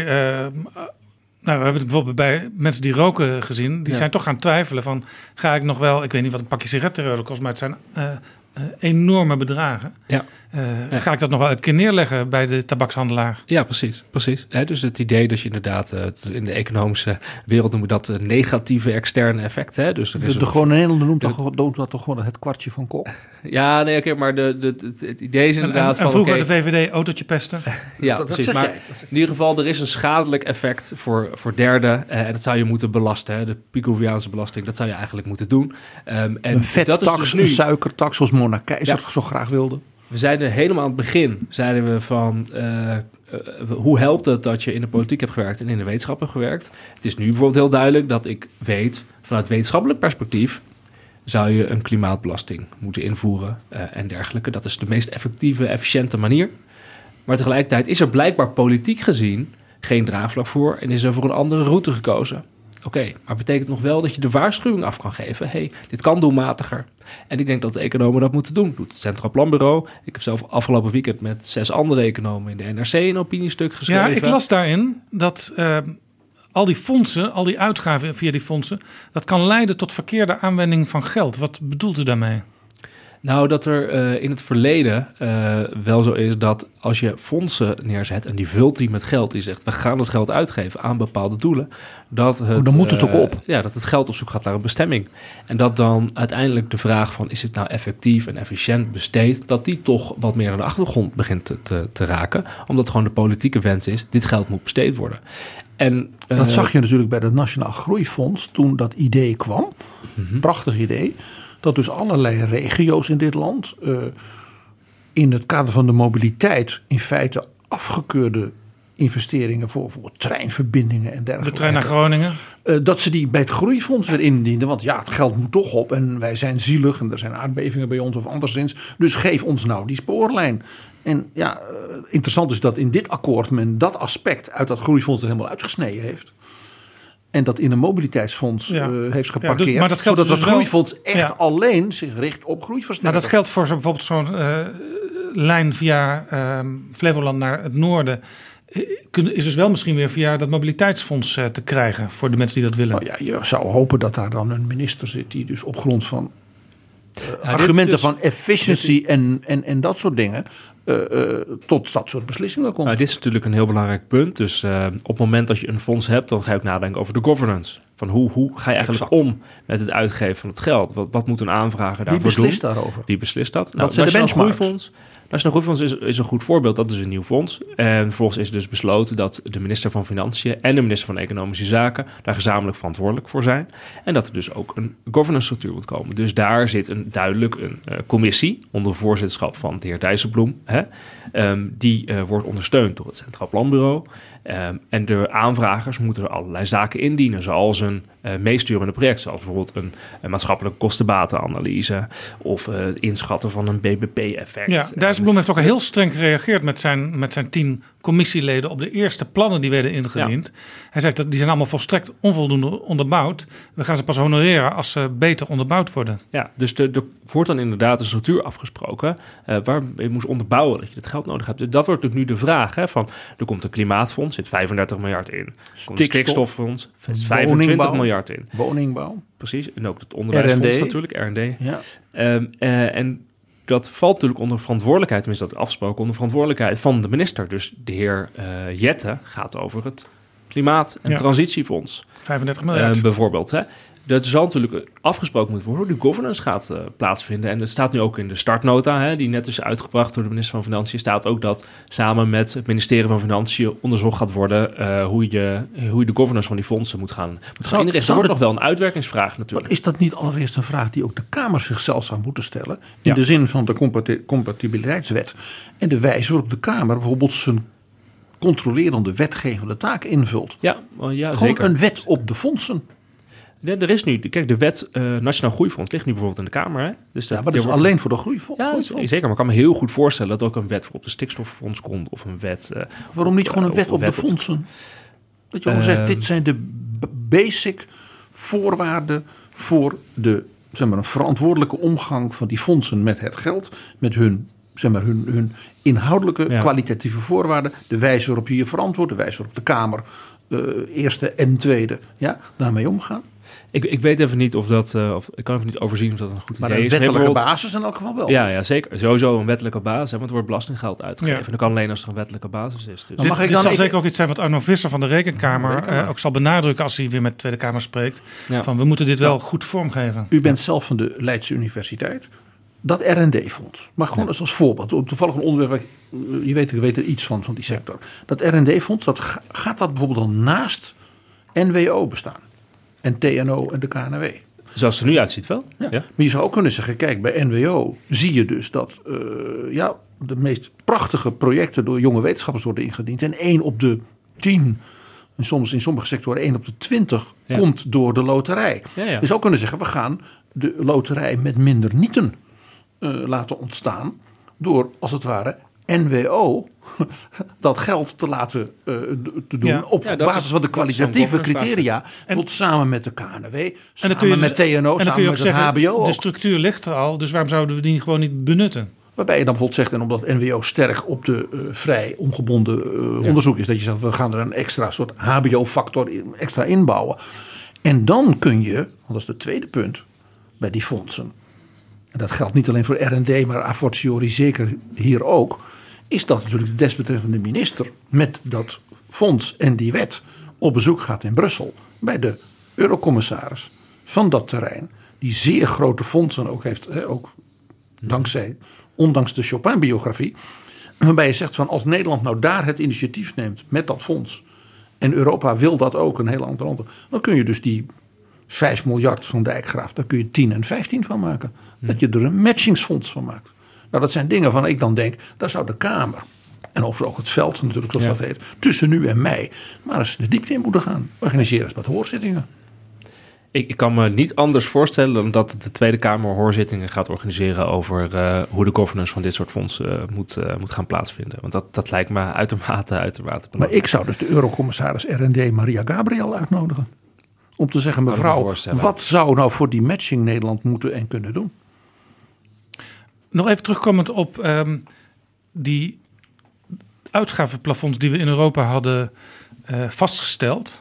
we hebben het bijvoorbeeld bij mensen die roken gezien, die zijn toch gaan twijfelen van, ga ik nog wel, ik weet niet wat een pakje sigaretten kost, maar het zijn enorme bedragen. Ja. Ga ik dat nog wel een keer neerleggen bij de tabakshandelaar? Ja, precies. Dus het idee dat je inderdaad in de economische wereld noemen we dat negatieve externe effecten. Dus er is de gewone Nederlander noemt dat toch gewoon het kwartje van Kok? Ja, nee, oké, maar het idee is inderdaad en vroeger de VVD autootje pesten. Ja, precies. Maar in ieder geval, er is een schadelijk effect voor derden. En dat zou je moeten belasten. De Piccoviaanse belasting, dat zou je eigenlijk moeten doen. Een vettax, dus een suikertax, zoals Mona Keizer zo graag wilde. We zeiden helemaal aan het begin, van hoe helpt het dat je in de politiek hebt gewerkt en in de wetenschap hebt gewerkt? Het is nu bijvoorbeeld heel duidelijk dat ik weet, vanuit wetenschappelijk perspectief zou je een klimaatbelasting moeten invoeren en dergelijke. Dat is de meest effectieve, efficiënte manier. Maar tegelijkertijd is er blijkbaar politiek gezien geen draagvlak voor en is er voor een andere route gekozen. Oké, maar betekent nog wel dat je de waarschuwing af kan geven. Hey, dit kan doelmatiger. En ik denk dat de economen dat moeten doen. Doet het Centraal Planbureau. Ik heb zelf afgelopen weekend met 6 andere economen in de NRC een opiniestuk geschreven. Ja, ik las daarin dat al die fondsen, al die uitgaven via die fondsen, dat kan leiden tot verkeerde aanwending van geld. Wat bedoelt u daarmee? Nou, dat er in het verleden wel zo is dat als je fondsen neerzet en die vult die met geld, die zegt we gaan het geld uitgeven aan bepaalde doelen, dat het, dan moet het ook op. Ja, dat het geld op zoek gaat naar een bestemming. En dat dan uiteindelijk de vraag van is het nou effectief en efficiënt besteed, dat die toch wat meer naar de achtergrond begint te raken, omdat gewoon de politieke wens is, dit geld moet besteed worden. En, dat zag je natuurlijk bij het Nationaal Groeifonds toen dat idee kwam. Prachtig idee. Dat dus allerlei regio's in dit land in het kader van de mobiliteit in feite afgekeurde investeringen voor treinverbindingen en dergelijke. De trein naar Groningen? Dat ze die bij het groeifonds weer indienden. Want ja, het geld moet toch op en wij zijn zielig en er zijn aardbevingen bij ons of anderszins. Dus geef ons nou die spoorlijn. En ja, interessant is dat in dit akkoord men dat aspect uit dat groeifonds er helemaal uitgesneden heeft. En dat in een mobiliteitsfonds heeft geparkeerd. Dus, maar dat geldt zodat dus het groeifonds echt alleen zich richt op groeiversnelling. Maar dat geldt voor bijvoorbeeld zo'n lijn via Flevoland naar het noorden. Is dus wel misschien weer via dat mobiliteitsfonds te krijgen voor de mensen die dat willen. Nou ja, je zou hopen dat daar dan een minister zit die dus op grond van argumenten van efficiency en dat soort dingen tot dat soort beslissingen komt. Nou, dit is natuurlijk een heel belangrijk punt. Dus op het moment dat je een fonds hebt, dan ga je ook nadenken over de governance. Van hoe ga je eigenlijk om met het uitgeven van het geld? Wat moet een aanvrager daarvoor doen? Wie beslist daarover? Wie beslist dat? Wat zijn de benchmarks? Nationaal Groeifonds is een goed voorbeeld. Dat is een nieuw fonds. En vervolgens is dus besloten dat de minister van Financiën en de minister van Economische Zaken daar gezamenlijk verantwoordelijk voor zijn. En dat er dus ook een governance structuur moet komen. Dus daar zit duidelijk een commissie onder voorzitterschap van de heer Dijsselbloem. Die wordt ondersteund door het Centraal Planbureau. En de aanvragers moeten er allerlei zaken indienen, zoals een meesturende project, zoals bijvoorbeeld een maatschappelijke kostenbatenanalyse of het inschatten van een BBP-effect. Ja, Dijsselbloem heeft ook heel streng gereageerd met zijn 10 commissieleden op de eerste plannen die werden ingediend. Ja. Hij zei dat die zijn allemaal volstrekt onvoldoende onderbouwd. We gaan ze pas honoreren als ze beter onderbouwd worden. Ja, dus er wordt dan inderdaad een structuur afgesproken waar je moest onderbouwen dat je het geld nodig hebt. Dat wordt natuurlijk nu de vraag. Van, er komt een klimaatfonds, zit 35 miljard in. Er komt een stikstoffonds, 25 miljard in. Woningbouw. Precies, en ook het onderwijsfonds natuurlijk, R&D. Ja. En dat valt natuurlijk onder verantwoordelijkheid, tenminste dat afgesproken onder verantwoordelijkheid van de minister. Dus de heer Jette gaat over het Klimaat- en Transitiefonds. 35 miljard. Bijvoorbeeld. dat zal natuurlijk afgesproken moeten worden hoe de governance gaat plaatsvinden. En dat staat nu ook in de startnota, die net is uitgebracht door de minister van Financiën, staat ook dat samen met het ministerie van Financiën onderzocht gaat worden hoe je de governance van die fondsen moet gaan inrichten. Er wordt nog wel een uitwerkingsvraag natuurlijk. Maar is dat niet allereerst een vraag die ook de Kamer zichzelf zou moeten stellen? In de zin van de compatibiliteitswet en de wijze waarop de Kamer bijvoorbeeld zijn controlerende wetgevende taak invult. Ja, gewoon zeker. Een wet op de fondsen. Er is nu, kijk, de wet Nationaal Groeifonds ligt nu bijvoorbeeld in de Kamer. Hè? Dus maar dat is alleen voor de groeifonds. Ja, zeker. Maar ik kan me heel goed voorstellen dat ook een wet op de stikstoffonds komt of een wet. Waarom niet gewoon een wet op de fondsen? Dat je gewoon zegt, dit zijn de basic voorwaarden voor de een verantwoordelijke omgang van die fondsen met het geld, met hun inhoudelijke kwalitatieve voorwaarden, de wijze waarop je je verantwoordt, de wijze waarop de Kamer eerste en tweede daarmee omgaan. Ik weet even niet of dat, of ik kan even niet overzien of dat een goed idee is. Maar een wettelijke basis in elk geval wel. Ja, zeker. Sowieso een wettelijke basis, want er wordt belastinggeld uitgegeven. En dat kan alleen als er een wettelijke basis is. Dus. Dit zal zeker ook iets zijn wat Arno Visser van de Rekenkamer ook zal benadrukken als hij weer met de Tweede Kamer spreekt. Ja. Van we moeten dit wel goed vormgeven. U bent zelf van de Leidse Universiteit. Dat R&D-fonds, maar gewoon als voorbeeld. Toevallig een onderwerp, je weet er iets van die sector. Dat R&D-fonds, gaat dat bijvoorbeeld dan naast NWO bestaan? En TNO en de KNW. Zoals het er nu uitziet wel. Ja. Maar je zou ook kunnen zeggen, kijk, bij NWO zie je dus dat de meest prachtige projecten door jonge wetenschappers worden ingediend. En 1 op de 10, en soms in sommige sectoren 1 op de 20 komt door de loterij. Je zou kunnen zeggen, we gaan de loterij met minder nieten laten ontstaan door, als het ware, NWO dat geld te laten te doen op basis van de kwalitatieve criteria. Bijvoorbeeld samen met de KNW, samen met TNO, samen met het HBO. De structuur ligt er al, dus waarom zouden we die gewoon niet benutten? Waarbij je dan bijvoorbeeld zegt, en omdat NWO sterk op de vrij ongebonden onderzoek is, dat je zegt, we gaan er een extra soort HBO-factor extra inbouwen. En dan kun je, want dat is het tweede punt bij die fondsen, en dat geldt niet alleen voor R&D, maar a fortiori zeker hier ook, is dat natuurlijk de desbetreffende minister met dat fonds en die wet op bezoek gaat in Brussel bij de eurocommissaris van dat terrein, die zeer grote fondsen ook heeft, ook ondanks de Chopin-biografie, waarbij je zegt van als Nederland nou daar het initiatief neemt met dat fonds en Europa wil dat ook, een hele andere land, dan kun je dus die 5 miljard van Dijkgraaf, daar kun je 10 en 15 van maken. Dat je er een matchingsfonds van maakt. Nou, dat zijn dingen van ik dan denk, daar zou de Kamer, en overigens ook het veld natuurlijk, zoals dat heet, tussen nu en mei, maar eens de diepte in moeten gaan. Organiseren eens wat hoorzittingen. Ik kan me niet anders voorstellen dan dat de Tweede Kamer hoorzittingen gaat organiseren over hoe de governance van dit soort fondsen moet gaan plaatsvinden. Want dat lijkt me uitermate belangrijk. Maar ik zou dus de eurocommissaris R&D Maria Gabriel uitnodigen. Om te zeggen, mevrouw, wat zou nou voor die matching Nederland moeten en kunnen doen? Nog even terugkomend op die uitgavenplafonds die we in Europa hadden vastgesteld.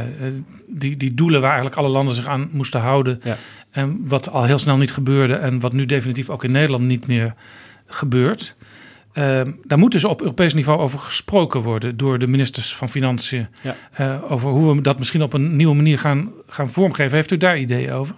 Die doelen waar eigenlijk alle landen zich aan moesten houden. Ja. En wat al heel snel niet gebeurde en wat nu definitief ook in Nederland niet meer gebeurt. Daar moet dus op Europees niveau over gesproken worden door de ministers van Financiën. Ja. Over hoe we dat misschien op een nieuwe manier gaan vormgeven. Heeft u daar ideeën over?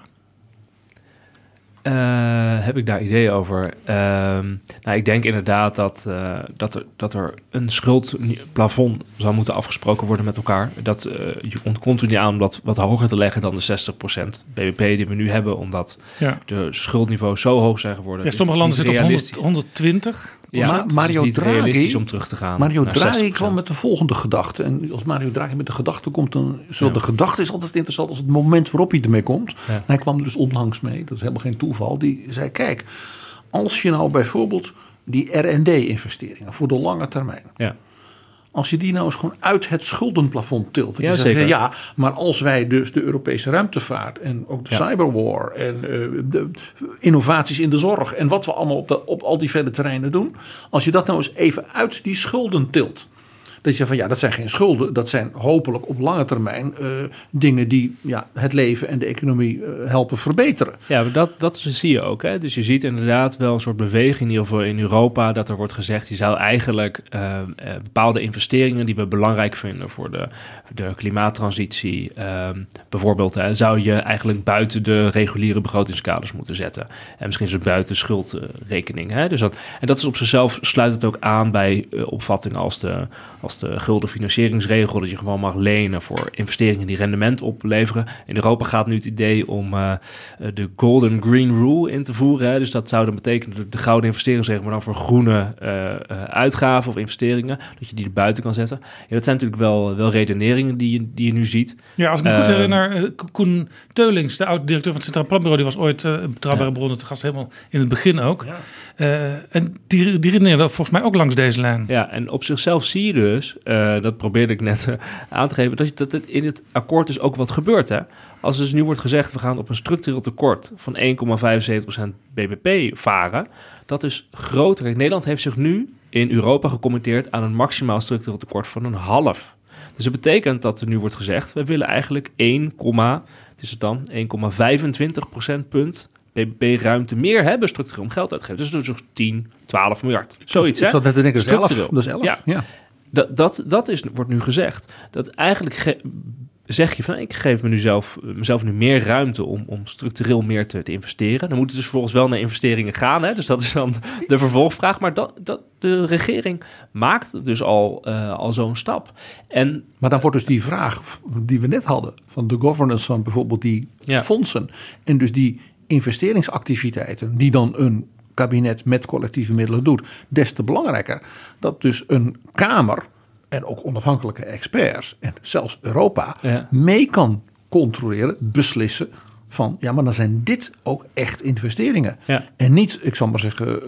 Heb ik daar ideeën over? Ik denk inderdaad dat er een schuldplafond zou moeten afgesproken worden met elkaar. Dat je continu aan om dat wat hoger te leggen dan de 60% BBP die we nu hebben, omdat de schuldniveaus zo hoog zijn geworden. Ja, sommige landen zitten op 120. Ja, Mario het is niet Draghi, realistisch om terug te gaan. Mario naar Draghi 60%. kwam met de volgende gedachte. En als Mario Draghi met de gedachte komt, dan de gedachte is altijd interessant als het moment waarop hij ermee komt. Ja. En hij kwam er dus onlangs mee, dat is helemaal geen toeval. Die zei, kijk, als je nou bijvoorbeeld die R&D-investeringen voor de lange termijn, als je die nou eens gewoon uit het schuldenplafond tilt. Dat je zegt, maar als wij dus de Europese ruimtevaart en ook de cyberwar en de innovaties in de zorg en wat we allemaal op al die vele terreinen doen. Als je dat nou eens even uit die schulden tilt. Dat je zegt van dat zijn geen schulden. Dat zijn hopelijk op lange termijn dingen die het leven en de economie helpen verbeteren. Ja, dat zie je ook. Hè? Dus je ziet inderdaad wel een soort beweging in ieder geval in Europa dat er wordt gezegd, je zou eigenlijk bepaalde investeringen die we belangrijk vinden voor de klimaattransitie, bijvoorbeeld, zou je eigenlijk buiten de reguliere begrotingskaders moeten zetten. En misschien zo buiten schuldrekening. Hè? Dus dat is op zichzelf, sluit het ook aan bij opvattingen als de gulden financieringsregel, dat je gewoon mag lenen voor investeringen die rendement opleveren. In Europa gaat nu het idee om de Golden Green Rule in te voeren. Hè? Dus dat zou dan betekenen de gouden investeringsregel, maar dan voor groene uitgaven of investeringen, dat je die er buiten kan zetten. Ja, dat zijn natuurlijk wel redeneringen die je nu ziet. Ja, als ik me goed herinner, Koen Teulings, de oud-directeur van het Centraal Planbureau, die was ooit Betrouwbare Bronnen te gast, helemaal in het begin ook. Ja. En die redeneren volgens mij ook langs deze lijn. Ja, en op zichzelf zie je dus, dat probeerde ik net aan te geven, dat het in het akkoord dus ook wat gebeurt. Hè? Als dus nu wordt gezegd, we gaan op een structureel tekort van 1,75% BBP varen, dat is groter. Kijk, Nederland heeft zich nu in Europa gecommitteerd aan een maximaal structureel tekort van 0,5%. Dus dat betekent dat er nu wordt gezegd, we willen eigenlijk 1,25 procentpunt BBP-ruimte meer hebben structureel om geld uit te geven. Dus 10, 12 miljard. Zoiets, hè? Ik zat net te denken, dat is 11. Ja. Dat wordt nu gezegd. Dat eigenlijk zeg je van, ik geef mezelf nu meer ruimte om structureel meer te investeren. Dan moet het dus volgens wel naar investeringen gaan. Hè? Dus dat is dan de vervolgvraag. Maar de regering maakt dus al zo'n stap. Maar dan wordt dus die vraag die we net hadden, van de governance van bijvoorbeeld die fondsen, en dus die investeringsactiviteiten die dan een kabinet met collectieve middelen doet, des te belangrijker. Dat dus een Kamer en ook onafhankelijke experts en zelfs Europa mee kan controleren, beslissen van maar dan zijn dit ook echt investeringen. Ja. En niet, ik zal maar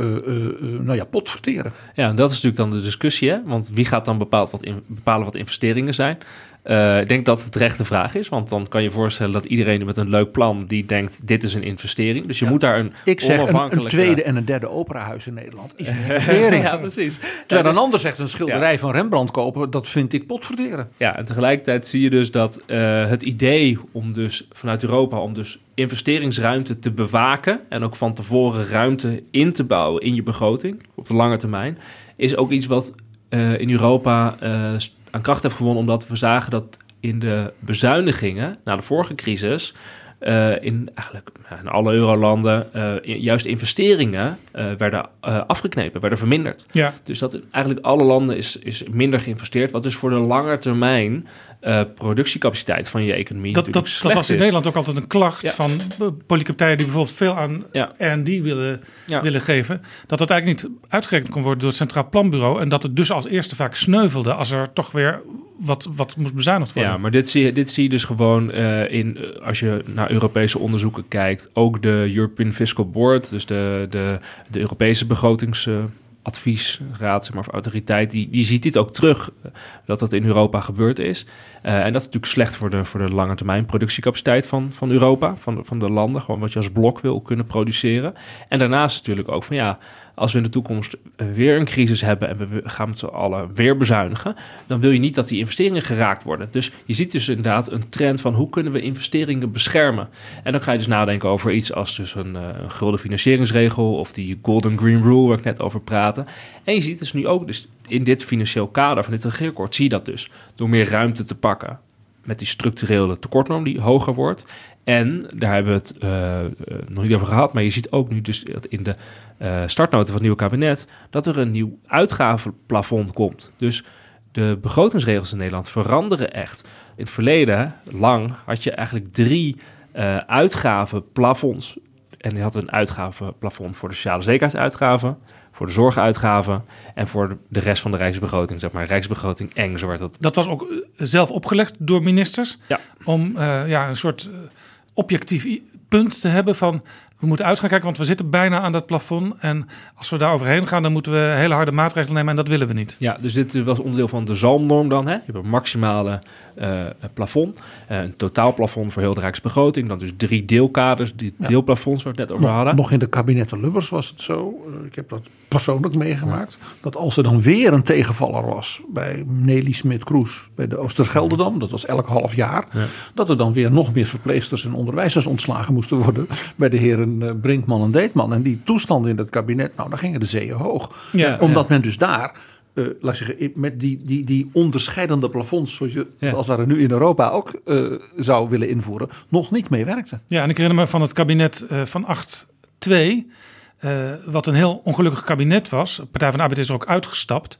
zeggen, potverteren. Ja, en dat is natuurlijk dan de discussie, hè? Want wie gaat dan bepalen wat investeringen zijn? Ik denk dat het terecht de vraag is, want dan kan je voorstellen dat iedereen met een leuk plan die denkt, dit is een investering. Dus je moet daar een onafhankelijke... een tweede en een derde operahuis in Nederland is een investering. Ja, precies. Terwijl een ander zegt, een schilderij van Rembrandt kopen, dat vind ik potverteren. Ja, en tegelijkertijd zie je dus dat het idee om dus vanuit Europa om dus investeringsruimte te bewaken en ook van tevoren ruimte in te bouwen in je begroting op de lange termijn, is ook iets wat in Europa aan kracht heeft gewonnen, omdat we zagen dat in de bezuinigingen na de vorige crisis in alle eurolanden juist investeringen werden afgeknepen, werden verminderd. Ja. Dus dat in eigenlijk alle landen is minder geïnvesteerd, wat dus voor de lange termijn productiecapaciteit van je economie dat was in Nederland ook altijd een klacht van politieke partijen die bijvoorbeeld veel aan R&D willen geven, dat het eigenlijk niet uitgerekend kon worden door het Centraal Planbureau en dat het dus als eerste vaak sneuvelde als er toch weer wat moest bezuinigd worden. Ja, maar dit zie je dus gewoon als je naar Europese onderzoeken kijkt, ook de European Fiscal Board, dus de Europese begrotingsadviesraad, zeg maar, of autoriteit, die ziet dit ook terug, dat in Europa gebeurd is. En dat is natuurlijk slecht voor de lange termijn productiecapaciteit van Europa, van de landen, gewoon wat je als blok wil kunnen produceren. En daarnaast natuurlijk ook van als we in de toekomst weer een crisis hebben en we gaan met z'n allen weer bezuinigen, dan wil je niet dat die investeringen geraakt worden. Dus je ziet dus inderdaad een trend van hoe kunnen we investeringen beschermen. En dan ga je dus nadenken over iets als dus een gulden financieringsregel of die Golden Green Rule waar ik net over praatte. En je ziet dus nu ook dus in dit financieel kader van dit regeerakkoord, zie je dat dus door meer ruimte te pakken met die structurele tekortnorm die hoger wordt. En daar hebben we het nog niet over gehad, maar je ziet ook nu dus dat in de startnota van het nieuwe kabinet dat er een nieuw uitgavenplafond komt. Dus de begrotingsregels in Nederland veranderen echt. In het verleden, lang, had je eigenlijk 3 uitgavenplafonds. En je had een uitgavenplafond voor de sociale zekerheidsuitgaven, voor de zorguitgaven en voor de rest van de rijksbegroting, zeg maar rijksbegroting eng, zo werd dat. Dat was ook zelf opgelegd door ministers om een soort objectief punt te hebben van we moeten uit gaan kijken, want we zitten bijna aan dat plafond en als we daar overheen gaan, dan moeten we hele harde maatregelen nemen en dat willen we niet. Ja, dus dit was onderdeel van de zalmnorm dan. Hè? Je hebt een maximale plafond. Een totaalplafond voor heel de Rijksbegroting. Dan dus 3 deelkaders, die deelplafonds waar we het net over hadden. Nog in de kabinetten Lubbers was het zo, ik heb dat persoonlijk meegemaakt, dat als er dan weer een tegenvaller was bij Nelly Smit-Kroes bij de Oostergelderdam, dat was elk half jaar, dat er dan weer nog meer verpleegsters en onderwijzers ontslagen moesten worden bij de heren Brinkman en Deetman. En die toestanden in dat kabinet, nou, daar gingen de zeeën hoog. Omdat men dus daar, laat ik zeggen, met die onderscheidende plafonds, zoals we er nu in Europa ook zou willen invoeren, nog niet mee werkte. Ja, en ik herinner me van het kabinet van 8-2, wat een heel ongelukkig kabinet was. Partij van de Arbeid is er ook uitgestapt.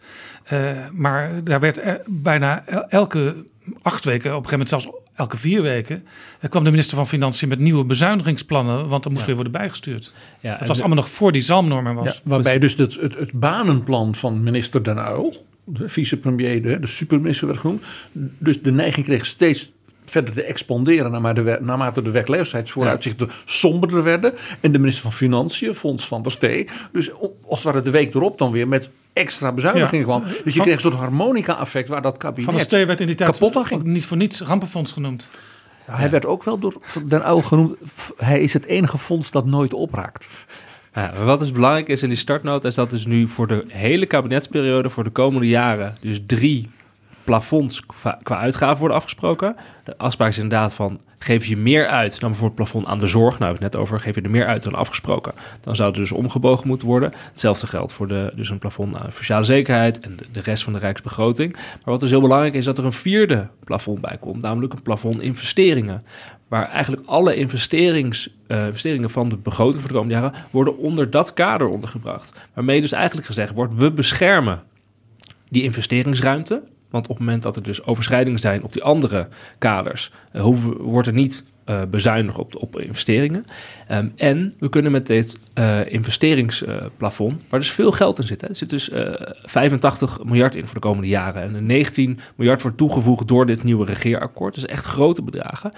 Maar daar werd bijna elke 8 weken, op een gegeven moment zelfs elke 4 weken, kwam de minister van Financiën met nieuwe bezuinigingsplannen, want er moest weer worden bijgestuurd. Ja, dat was allemaal nog voor die zalmnorm was. Ja, waarbij dus het banenplan van minister Den Uyl, de vicepremier, de superminister werd genoemd, dus de neiging kreeg steeds verder te expanderen naarmate de werkloosheidsvooruitzichten somberder werden. En de minister van Financiën, Fons van der Stee, dus als het ware de week erop dan weer met extra bezuinigingen kwam. Dus je kreeg een soort harmonica-effect waar dat kabinet Van der Stee werd in die tijd kapot aan ging. Niet voor niets rampenfonds genoemd. Ja, hij werd ook wel door Den Uyl genoemd. Hij is het enige fonds dat nooit opraakt. Ja, wat dus belangrijk is in die startnota is dat dus nu voor de hele kabinetsperiode voor de komende jaren dus 3 plafonds qua uitgaven worden afgesproken. De afspraak is inderdaad van, geef je meer uit dan bijvoorbeeld plafond aan de zorg. Nou, we hebben het net over, geef je er meer uit dan afgesproken. Dan zou het dus omgebogen moeten worden. Hetzelfde geldt voor dus een plafond aan sociale zekerheid en de rest van de Rijksbegroting. Maar wat dus heel belangrijk is, dat er een 4e plafond bij komt, namelijk een plafond investeringen. Waar eigenlijk alle investeringen van de begroting voor de komende jaren worden onder dat kader ondergebracht. Waarmee dus eigenlijk gezegd wordt, we beschermen die investeringsruimte. Want op het moment dat er dus overschrijdingen zijn op die andere kaders, wordt er niet bezuinigd op investeringen. En we kunnen met dit investeringsplafond, waar dus veel geld in zit. Hè, er zit dus 85 miljard in voor de komende jaren. En er 19 miljard wordt toegevoegd door dit nieuwe regeerakkoord. Dus echt grote bedragen.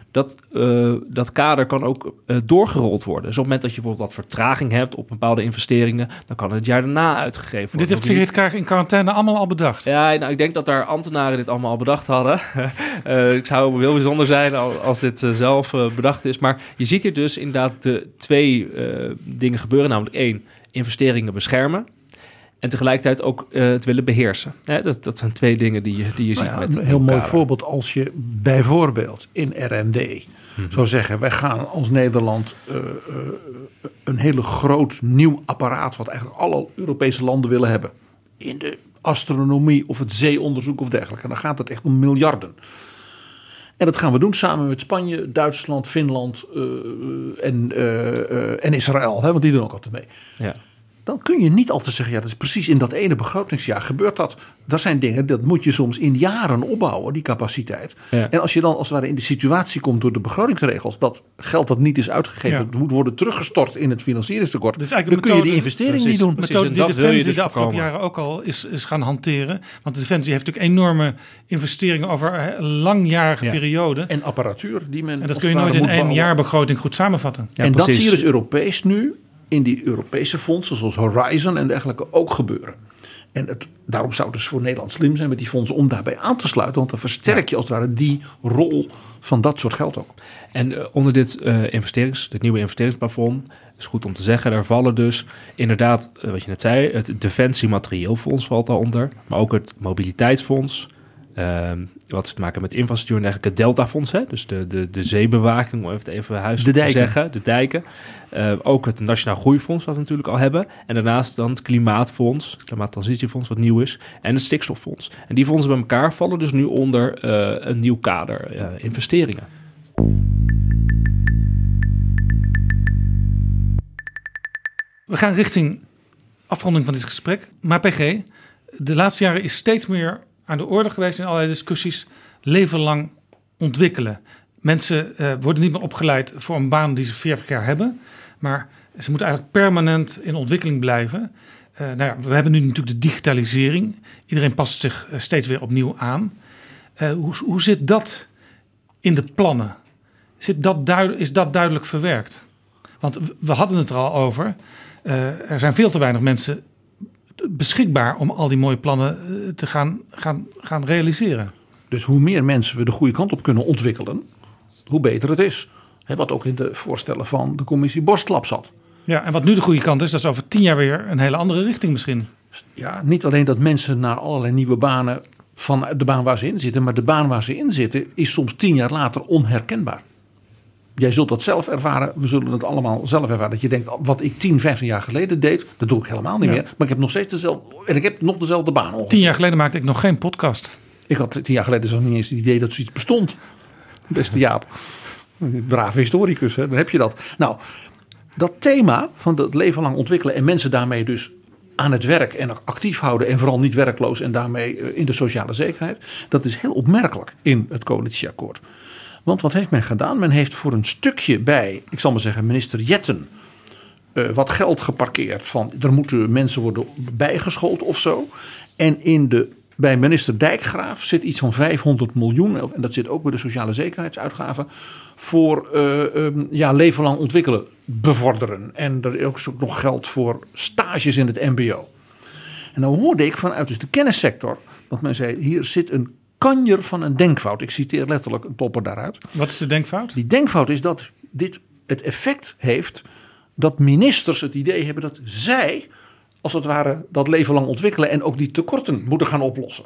Dat kader kan ook doorgerold worden. Dus op het moment dat je bijvoorbeeld wat vertraging hebt op bepaalde investeringen, dan kan het jaar daarna uitgegeven worden. Dit heeft Sigrid Kaag in quarantaine allemaal al bedacht. Ja, nou, ik denk dat daar ambtenaren dit allemaal al bedacht hadden. Ik zou heel bijzonder zijn als dit zelf bedacht is. Maar je ziet hier dus inderdaad de 2 dingen gebeuren. Namelijk 1, investeringen beschermen. En tegelijkertijd ook het willen beheersen. Dat zijn 2 dingen die je ziet. Met een heel mooi voorbeeld als je bijvoorbeeld in R&D zou zeggen, wij gaan als Nederland een hele groot nieuw apparaat, wat eigenlijk alle Europese landen willen hebben, in de astronomie of het zeeonderzoek of dergelijke. Dan gaat het echt om miljarden. En dat gaan we doen samen met Spanje, Duitsland, Finland en Israël. Want die doen ook altijd mee. Ja. Dan kun je niet altijd zeggen, dat is precies in dat ene begrotingsjaar gebeurt dat. Dat zijn dingen, dat moet je soms in jaren opbouwen, die capaciteit. Ja. En als je dan als het ware in de situatie komt door de begrotingsregels, dat geld dat niet is uitgegeven, moet worden teruggestort in het financieringstekort. Dus dan kun je die investering niet doen. De methode die Defensie de afgelopen jaren ook al is gaan hanteren. Want de Defensie heeft natuurlijk enorme investeringen over een langjarige periode. En apparatuur die men. En dat kun je nooit in 1 jaarbegroting goed samenvatten. Ja, en precies. Dat zie je dus Europees nu in die Europese fondsen zoals Horizon en dergelijke ook gebeuren. En daarom zou het dus voor Nederland slim zijn met die fondsen om daarbij aan te sluiten. Want dan versterk je als het ware die rol van dat soort geld ook. En onder dit nieuwe investeringsplafond, is goed om te zeggen, daar vallen dus inderdaad, wat je net zei, het Defensie Materieelfonds valt daaronder. Maar ook het Mobiliteitsfonds. Wat te maken met infrastructuur en dergelijke, het Deltafonds, hè? Dus de zeebewaking, om even huiselijk te zeggen, de dijken. Ook het Nationaal Groeifonds, wat we natuurlijk al hebben. En daarnaast dan het Klimaatfonds, het Klimaattransitiefonds, wat nieuw is. En het Stikstoffonds. En die fondsen bij elkaar vallen dus nu onder een nieuw kader investeringen. We gaan richting afronding van dit gesprek. Maar PG, de laatste jaren is steeds meer aan de orde geweest in allerlei discussies, leven lang ontwikkelen. Mensen worden niet meer opgeleid voor een baan die ze 40 jaar hebben, maar ze moeten eigenlijk permanent in ontwikkeling blijven. We hebben nu natuurlijk de digitalisering. Iedereen past zich steeds weer opnieuw aan. Hoe zit dat in de plannen? Is dat duidelijk verwerkt? Want we hadden het er al over. Er zijn veel te weinig mensen beschikbaar om al die mooie plannen te gaan realiseren. Dus hoe meer mensen we de goede kant op kunnen ontwikkelen, hoe beter het is. Wat ook in de voorstellen van de commissie Borstlab zat. Ja, en wat nu de goede kant is, dat is over 10 jaar weer een hele andere richting misschien. Ja, niet alleen dat mensen naar allerlei nieuwe banen van de baan waar ze in zitten, maar de baan waar ze in zitten is soms 10 jaar later onherkenbaar. Jij zult dat zelf ervaren, we zullen het allemaal zelf ervaren. Dat je denkt, wat ik 10, 15 jaar geleden deed, dat doe ik helemaal niet meer. Maar ik heb nog steeds dezelfde baan ongeveer. 10 jaar geleden maakte ik nog geen podcast. Ik had 10 jaar geleden zelfs niet eens het idee dat zoiets bestond. Beste Jaap. Brave historicus, hè? Dan heb je dat. Nou, dat thema van het leven lang ontwikkelen en mensen daarmee dus aan het werk en actief houden en vooral niet werkloos en daarmee in de sociale zekerheid. Dat is heel opmerkelijk in het coalitieakkoord. Want wat heeft men gedaan? Men heeft voor een stukje bij, ik zal maar zeggen, minister Jetten wat geld geparkeerd van er moeten mensen worden bijgeschoold of zo. En bij minister Dijkgraaf zit iets van 500 miljoen, en dat zit ook bij de sociale zekerheidsuitgaven, voor leven lang ontwikkelen bevorderen. En er is ook nog geld voor stages in het mbo. En dan hoorde ik vanuit dus de kennissector dat men zei, hier zit een kanjer van een denkfout. Ik citeer letterlijk een topper daaruit. Wat is de denkfout? Die denkfout is dat dit het effect heeft dat ministers het idee hebben dat zij, als het ware, dat leven lang ontwikkelen en ook die tekorten moeten gaan oplossen.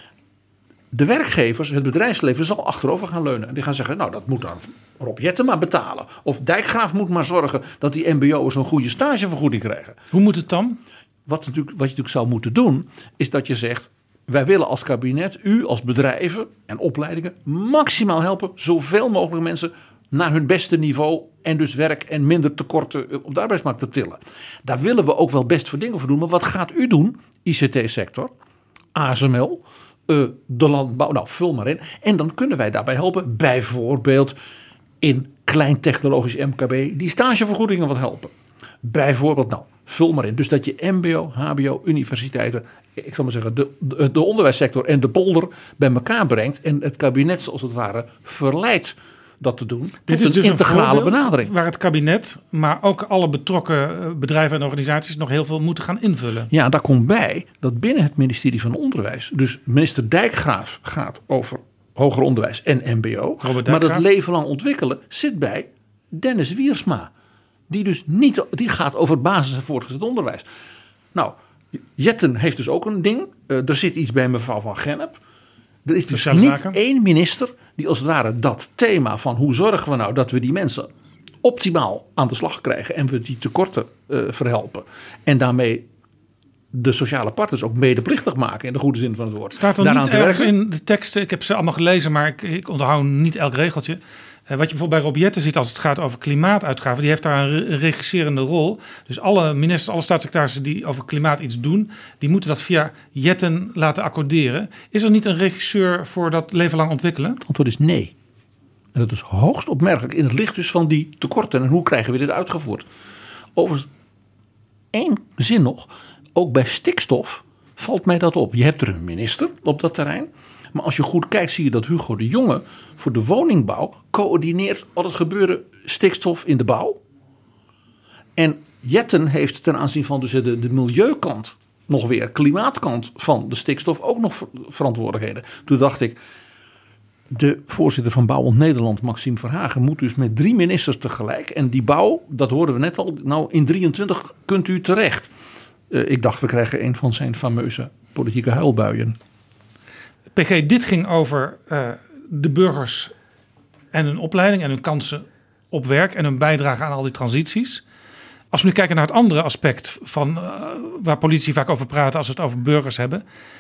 De werkgevers, het bedrijfsleven zal achterover gaan leunen. En die gaan zeggen, nou dat moet dan Rob Jetten maar betalen. Of Dijkgraaf moet maar zorgen dat die mbo'ers een goede stagevergoeding krijgen. Hoe moet het dan? Wat je natuurlijk zou moeten doen, is dat je zegt, wij willen als kabinet, u als bedrijven en opleidingen maximaal helpen zoveel mogelijk mensen naar hun beste niveau en dus werk en minder tekorten op de arbeidsmarkt te tillen. Daar willen we ook wel best voor dingen voor doen. Maar wat gaat u doen? ICT-sector, ASML, de landbouw, nou vul maar in. En dan kunnen wij daarbij helpen. Bijvoorbeeld in klein technologisch MKB die stagevergoedingen wat helpen. Bijvoorbeeld, nou vul maar in. Dus dat je mbo, hbo, universiteiten, ik zal maar zeggen de onderwijssector en de polder bij elkaar brengt. En het kabinet zoals het ware verleidt dat te doen. Dit is is dus integrale benadering. Waar het kabinet, maar ook alle betrokken bedrijven en organisaties nog heel veel moeten gaan invullen. Ja, daar komt bij dat binnen het ministerie van Onderwijs, dus minister Dijkgraaf gaat over hoger onderwijs en mbo. Maar dat leven lang ontwikkelen zit bij Dennis Wiersma. Die gaat over basis- en voortgezet onderwijs. Nou, Jetten heeft dus ook een ding. Er zit iets bij mevrouw Van Gennep. Er is dus niet één minister die als het ware dat thema van hoe zorgen we nou dat we die mensen optimaal aan de slag krijgen en we die tekorten verhelpen. En daarmee de sociale partners ook medeplichtig maken in de goede zin van het woord. Staat er niet ergens in de teksten, ik heb ze allemaal gelezen, maar ik onthoud niet elk regeltje. Wat je bijvoorbeeld bij Rob Jetten ziet als het gaat over klimaatuitgaven, die heeft daar een regisserende rol. Dus alle ministers, alle staatssecretarissen die over klimaat iets doen, die moeten dat via Jetten laten accorderen. Is er niet een regisseur voor dat leven lang ontwikkelen? Het antwoord is nee. En dat is hoogst opmerkelijk in het licht dus van die tekorten. En hoe krijgen we dit uitgevoerd? Overigens, één zin nog. Ook bij stikstof valt mij dat op. Je hebt er een minister op dat terrein. Maar als je goed kijkt zie je dat Hugo de Jonge voor de woningbouw coördineert al het gebeuren stikstof in de bouw. En Jetten heeft ten aanzien van dus de milieukant nog weer, klimaatkant van de stikstof ook nog verantwoordelijkheden. Toen dacht ik, de voorzitter van Bouwend Nederland, Maxime Verhagen, moet dus met 3 ministers tegelijk. En die bouw, dat hoorden we net al, nou in 23 kunt u terecht. Ik dacht, we krijgen een van zijn fameuze politieke huilbuien. PG, dit ging over de burgers en hun opleiding en hun kansen op werk en hun bijdrage aan al die transities. Als we nu kijken naar het andere aspect van waar politici vaak over praten als we het over burgers hebben.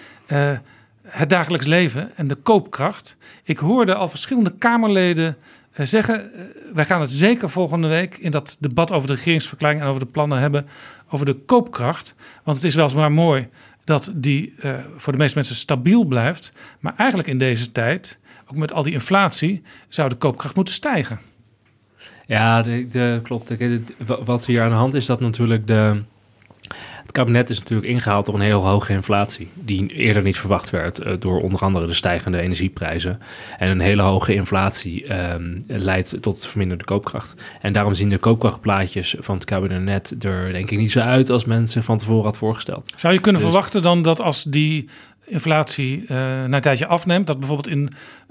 Het dagelijks leven en de koopkracht. Ik hoorde al verschillende Kamerleden zeggen, wij gaan het zeker volgende week in dat debat over de regeringsverklaring en over de plannen hebben over de koopkracht. Want het is weliswaar mooi dat die voor de meeste mensen stabiel blijft. Maar eigenlijk in deze tijd, ook met al die inflatie, zou de koopkracht moeten stijgen. Ja, klopt. Wat hier aan de hand is, dat natuurlijk het kabinet is natuurlijk ingehaald door een heel hoge inflatie. Die eerder niet verwacht werd door onder andere de stijgende energieprijzen. En een hele hoge inflatie leidt tot verminderde koopkracht. En daarom zien de koopkrachtplaatjes van het kabinet er denk ik niet zo uit als mensen van tevoren had voorgesteld. Zou je kunnen verwachten dan dat als die inflatie na een tijdje afneemt, dat bijvoorbeeld in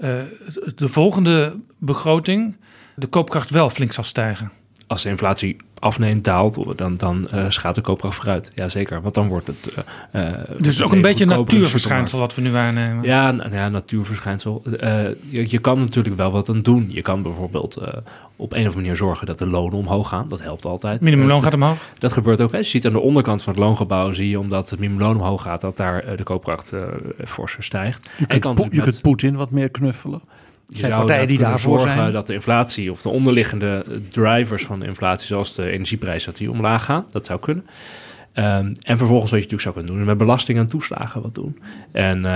de volgende begroting de koopkracht wel flink zal stijgen? Als de inflatie afneemt, daalt, dan gaat de koopkracht vooruit. Jazeker, want dan wordt het... dus het is ook een beetje een natuurverschijnsel wat we nu waarnemen. Ja, natuurverschijnsel. Je kan natuurlijk wel wat aan doen. Je kan bijvoorbeeld op een of andere manier zorgen dat de lonen omhoog gaan. Dat helpt altijd. Minimumloon gaat omhoog? Dat gebeurt ook. Hè. Je ziet aan de onderkant van het loongebouw, zie je, omdat het minimumloon omhoog gaat, dat daar de koopkracht forser stijgt. Je kunt Poetin wat meer knuffelen. Je zijn partijen die daarvoor zorgen dat de inflatie of de onderliggende drivers van de inflatie, zoals de energieprijs, dat die omlaag gaan. Dat zou kunnen. En vervolgens wat je natuurlijk zou kunnen doen, met belasting en toeslagen wat doen. En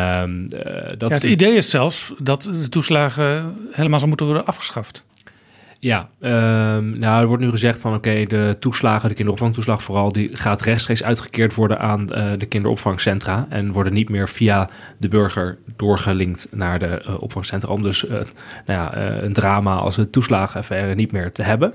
het idee is zelfs dat de toeslagen helemaal zou moeten worden afgeschaft. Ja, er wordt nu gezegd van oké, de toeslagen, de kinderopvangtoeslag vooral, die gaat rechtstreeks uitgekeerd worden aan de kinderopvangcentra en worden niet meer via de burger doorgelinkt naar de opvangcentra, om dus een drama als het toeslagenaffaire niet meer te hebben.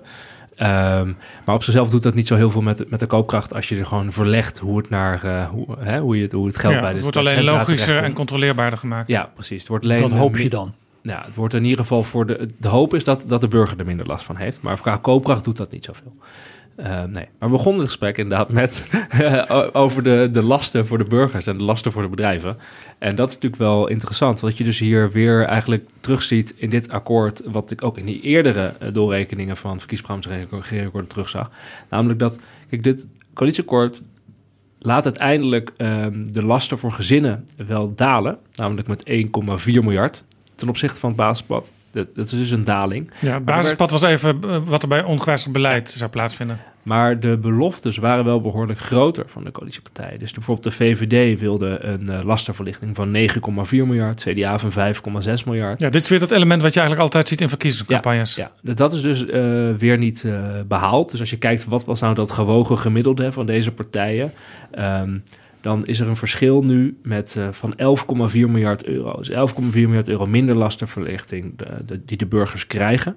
Maar op zichzelf doet dat niet zo heel veel met de koopkracht als je er gewoon verlegt hoe het naar hoe het geld bij de het wordt alleen logischer en controleerbaarder gemaakt. Ja, precies. Het wordt alleen, dat hoop je dan. Ja, het wordt in ieder geval voor de hoop is dat de burger er minder last van heeft. Maar qua koopkracht doet dat niet zoveel. Nee. Maar we begonnen het gesprek inderdaad met over de lasten voor de burgers en de lasten voor de bedrijven. En dat is natuurlijk wel interessant, want je dus hier weer eigenlijk terugziet in dit akkoord, wat ik ook in die eerdere doorrekeningen van verkiezingsprogramma's en regeerakkoorden terugzag. Namelijk dat, kijk, dit coalitieakkoord laat uiteindelijk de lasten voor gezinnen wel dalen, namelijk met 1,4 miljard ten opzichte van het basispad. Dat is dus een daling. Ja, het basispad was even wat er bij ongewijzigd beleid zou plaatsvinden. Maar de beloftes waren wel behoorlijk groter van de coalitiepartijen. Dus bijvoorbeeld de VVD wilde een lastenverlichting van 9,4 miljard, CDA van 5,6 miljard. Ja, dit is weer dat element wat je eigenlijk altijd ziet in verkiezingscampagnes. Ja, dat is dus weer niet behaald. Dus als je kijkt, wat was nou dat gewogen gemiddelde van deze partijen, dan is er een verschil nu met van 11,4 miljard euro. Dus 11,4 miljard euro minder lastenverlichting die de burgers krijgen.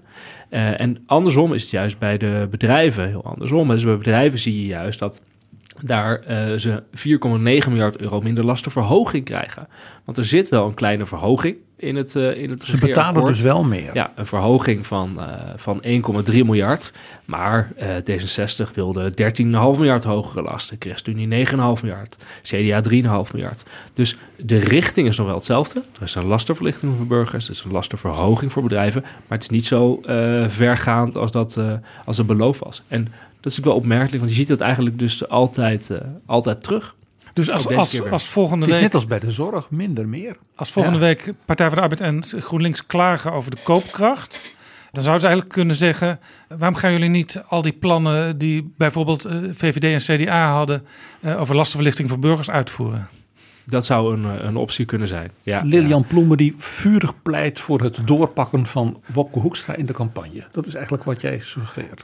En andersom is het juist bij de bedrijven heel andersom. Dus bij bedrijven zie je juist dat daar ze 4,9 miljard euro minder lastenverhoging krijgen. Want er zit wel een kleine verhoging in het Ze betalen dus wel meer. Ja, een verhoging van 1,3 miljard. Maar D66 wilde 13,5 miljard hogere lasten. ChristenUnie 9,5 miljard. CDA 3,5 miljard. Dus de richting is nog wel hetzelfde. Er is een lastenverlichting voor burgers. Er is een lastenverhoging voor bedrijven. Maar het is niet zo vergaand als het beloofd was. En dat is ook wel opmerkelijk. Want je ziet het eigenlijk dus altijd terug. Dus als volgende week... Het is net als bij de zorg, minder meer. Als volgende week Partij van de Arbeid en GroenLinks klagen over de koopkracht, dan zouden ze eigenlijk kunnen zeggen, waarom gaan jullie niet al die plannen die bijvoorbeeld VVD en CDA hadden over lastenverlichting voor burgers uitvoeren? Dat zou een optie kunnen zijn. Ja, Lilian Ploemen die vurig pleit voor het doorpakken van Wopke Hoekstra in de campagne. Dat is eigenlijk wat jij suggereert.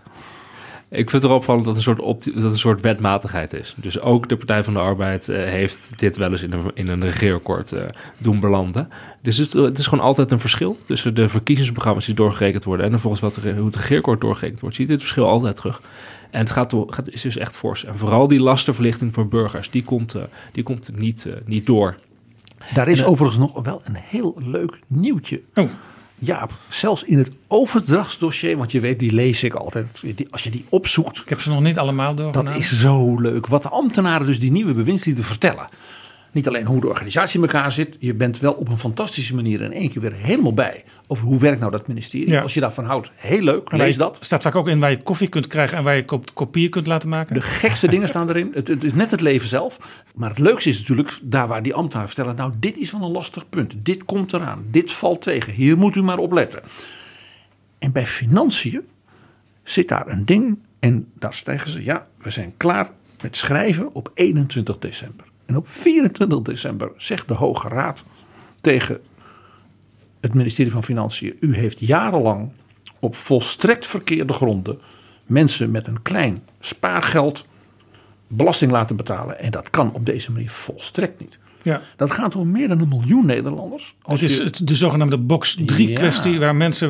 Ik vind het erop opvallend dat het een soort wetmatigheid is. Dus ook de Partij van de Arbeid heeft dit wel eens in een regeerakkoord doen belanden. Dus het is gewoon altijd een verschil tussen de verkiezingsprogramma's die doorgerekend worden en volgens hoe het regeerakkoord doorgerekend wordt. Je ziet dit verschil altijd terug. En het is dus echt fors. En vooral die lastenverlichting voor burgers, die komt niet door. Daar is overigens nog wel een heel leuk nieuwtje. Oh. Jaap, zelfs in het overdrachtsdossier, want je weet, die lees ik altijd. Als je die opzoekt. Ik heb ze nog niet allemaal doorgenomen. Dat is zo leuk. Wat de ambtenaren dus die nieuwe bewindslieden vertellen. Niet alleen hoe de organisatie in elkaar zit. Je bent wel op een fantastische manier in één keer weer helemaal bij. Over hoe werkt nou dat ministerie. Ja. Als je daarvan houdt, heel leuk. Lees dat. Er staat vaak ook in waar je koffie kunt krijgen en waar je kopieën kunt laten maken. De gekste dingen staan erin. Het is net het leven zelf. Maar het leukste is natuurlijk daar waar die ambtenaren vertellen. Nou, dit is wel een lastig punt. Dit komt eraan. Dit valt tegen. Hier moet u maar op letten. En bij financiën zit daar een ding. En daar zeggen ze, ja, we zijn klaar met schrijven op 21 december. En op 24 december zegt de Hoge Raad tegen het ministerie van Financiën: u heeft jarenlang op volstrekt verkeerde gronden mensen met een klein spaargeld belasting laten betalen. En dat kan op deze manier volstrekt niet. Ja. Dat gaat om meer dan 1 miljoen Nederlanders. Het is de zogenaamde box 3 kwestie waar mensen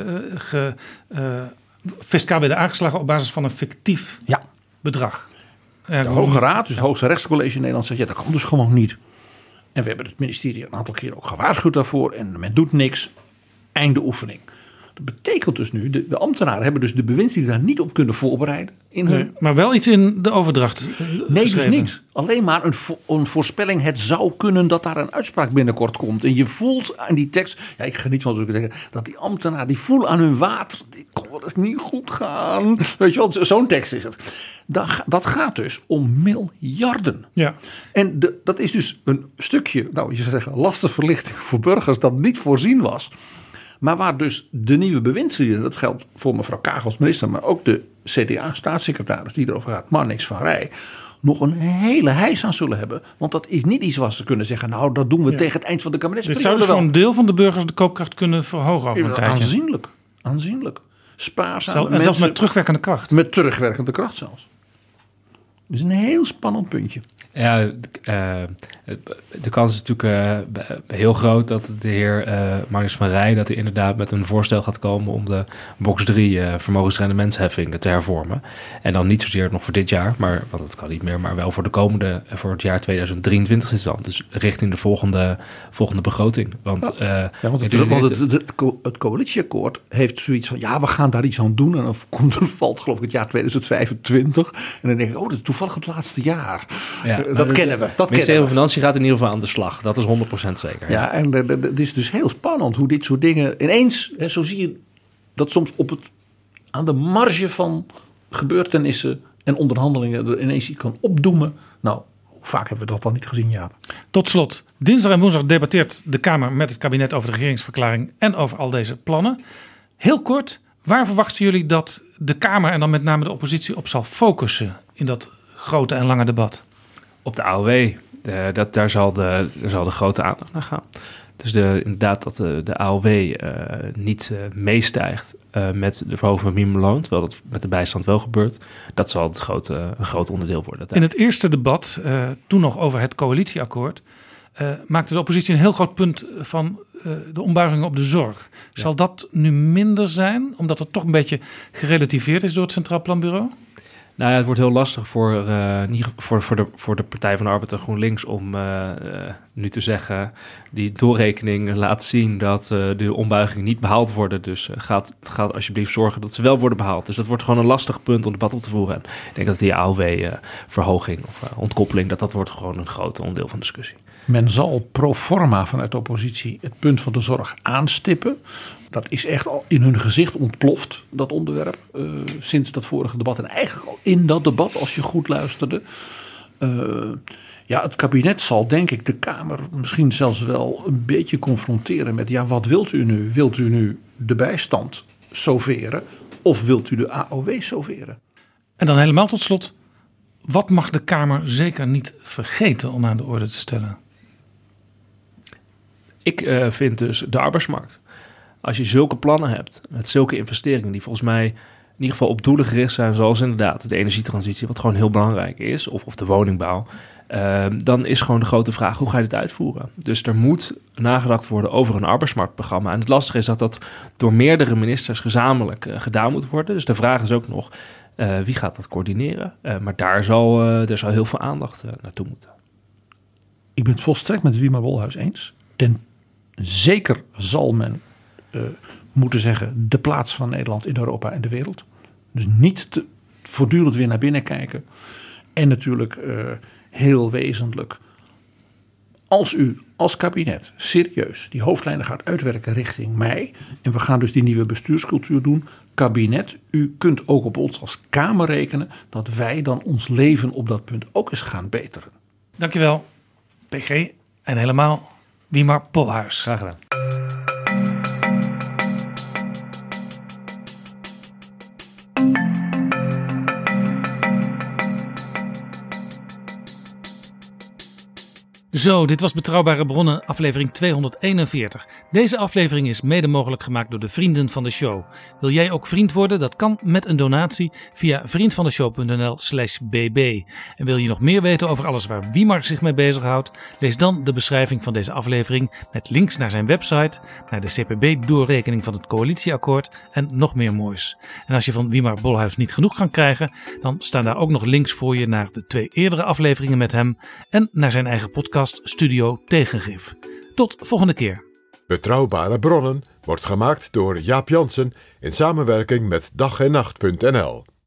fiscaal werden aangeslagen op basis van een fictief bedrag. De Hoge Raad, dus het Hoogste Rechtscollege in Nederland, zegt ja, dat kan dus gewoon niet. En we hebben het ministerie een aantal keer ook gewaarschuwd daarvoor. En men doet niks. Einde oefening. Dat betekent dus nu, de ambtenaren hebben dus de bewindslieden daar niet op kunnen voorbereiden. Maar wel iets in de overdracht Nee, geschreven. dus niet. Alleen maar een voorspelling. Het zou kunnen dat daar een uitspraak binnenkort komt. En je voelt aan die tekst, ja, ik geniet van zo'n zeggen, dat die ambtenaren, die voelen aan hun water, dit kan wel eens niet goed gaan. Weet je wel, zo'n tekst is het. Dat gaat dus om miljarden. Ja. En dat is dus een stukje, nou je zou zeggen, lastenverlichting voor burgers dat niet voorzien was. Maar waar dus de nieuwe bewindslieden, dat geldt voor mevrouw Kaag als minister, maar ook de CDA-staatssecretaris die erover gaat, maar niks van Rij, nog een hele heis aan zullen hebben. Want dat is niet iets wat ze kunnen zeggen, nou dat doen we tegen het eind van de kabinetsperiode. Dit zou dus voor een deel van de burgers de koopkracht kunnen verhogen over een tijdje. Aanzienlijk. Spaarzaam. En zelfs met terugwerkende kracht. Met terugwerkende kracht zelfs. Dat is een heel spannend puntje. Ja, de kans is natuurlijk heel groot dat de heer Marnix van Rij, dat hij inderdaad met een voorstel gaat komen om de box 3 vermogensrendementsheffing te hervormen. En dan niet zozeer nog voor dit jaar, want dat kan niet meer, maar wel voor het jaar 2023 is dan. Dus richting de volgende begroting. Want het coalitieakkoord heeft zoiets van, ja, we gaan daar iets aan doen. En dan valt geloof ik het jaar 2025. En dan denk ik, dat is toevallig het laatste jaar. Ja, dat kennen we. Het ministerie van Financiën gaat in ieder geval aan de slag. Dat is 100% zeker. Ja, en het is dus heel spannend hoe dit soort dingen ineens, zo zie je dat soms aan de marge van gebeurtenissen en onderhandelingen er ineens iets kan opdoemen. Nou, vaak hebben we dat al niet gezien, Jaap. Tot slot, dinsdag en woensdag debatteert de Kamer met het kabinet over de regeringsverklaring en over al deze plannen. Heel kort, waar verwachten jullie dat de Kamer en dan met name de oppositie op zal focussen in dat grote en lange debat? Op de AOW, daar zal de grote aandacht naar gaan. Dus inderdaad dat de AOW niet meestijgt met de verhoging van minimumloon, terwijl dat met de bijstand wel gebeurt. Dat zal een groot onderdeel worden. In het eerste debat, toen nog over het coalitieakkoord, maakte de oppositie een heel groot punt van de ombuigingen op de zorg. Ja. Zal dat nu minder zijn, omdat het toch een beetje gerelativeerd is door het Centraal Planbureau? Nou ja, het wordt heel lastig voor de Partij van de Arbeid en GroenLinks om nu te zeggen, die doorrekening laat zien dat de ombuigingen niet behaald worden. Dus gaat alsjeblieft zorgen dat ze wel worden behaald. Dus dat wordt gewoon een lastig punt om debat op te voeren. En ik denk dat die AOW-verhoging of ontkoppeling, dat wordt gewoon een groot onderdeel van de discussie. Men zal pro forma vanuit de oppositie het punt van de zorg aanstippen. Dat is echt al in hun gezicht ontploft, dat onderwerp, sinds dat vorige debat. En eigenlijk al in dat debat, als je goed luisterde. Het kabinet zal denk ik de Kamer misschien zelfs wel een beetje confronteren met, ja, wat wilt u nu? Wilt u nu de bijstand sauveren of wilt u de AOW sauveren? En dan helemaal tot slot, wat mag de Kamer zeker niet vergeten om aan de orde te stellen? Ik vind dus de arbeidsmarkt. Als je zulke plannen hebt, met zulke investeringen die volgens mij in ieder geval op doelen gericht zijn, zoals inderdaad de energietransitie, wat gewoon heel belangrijk is, of de woningbouw, dan is gewoon de grote vraag, hoe ga je dit uitvoeren? Dus er moet nagedacht worden over een arbeidsmarktprogramma. En het lastige is dat dat door meerdere ministers gezamenlijk gedaan moet worden. Dus de vraag is ook nog, wie gaat dat coördineren? Maar daar zal heel veel aandacht naartoe moeten. Ik ben het volstrekt met Wiemar Bolhuis eens. En zeker zal men moeten zeggen, de plaats van Nederland in Europa en de wereld. Dus niet voortdurend weer naar binnen kijken. En natuurlijk heel wezenlijk, als u als kabinet serieus die hoofdlijnen gaat uitwerken richting mei, en we gaan dus die nieuwe bestuurscultuur doen, kabinet, u kunt ook op ons als Kamer rekenen dat wij dan ons leven op dat punt ook eens gaan beteren. Dankjewel, PG, en helemaal Wiemar Bolhuis. Graag gedaan. Zo, dit was Betrouwbare Bronnen, aflevering 241. Deze aflevering is mede mogelijk gemaakt door de vrienden van de show. Wil jij ook vriend worden? Dat kan met een donatie via vriendvandeshow.nl/bb. En wil je nog meer weten over alles waar Wiemar zich mee bezighoudt? Lees dan de beschrijving van deze aflevering met links naar zijn website, naar de CPB-doorrekening van het coalitieakkoord en nog meer moois. En als je van Wiemar Bolhuis niet genoeg kan krijgen, dan staan daar ook nog links voor je naar de 2 eerdere afleveringen met hem en naar zijn eigen podcast podcaststudio Tegengif. Tot volgende keer. Betrouwbare bronnen wordt gemaakt door Jaap Jansen in samenwerking met dag-en-nacht.nl.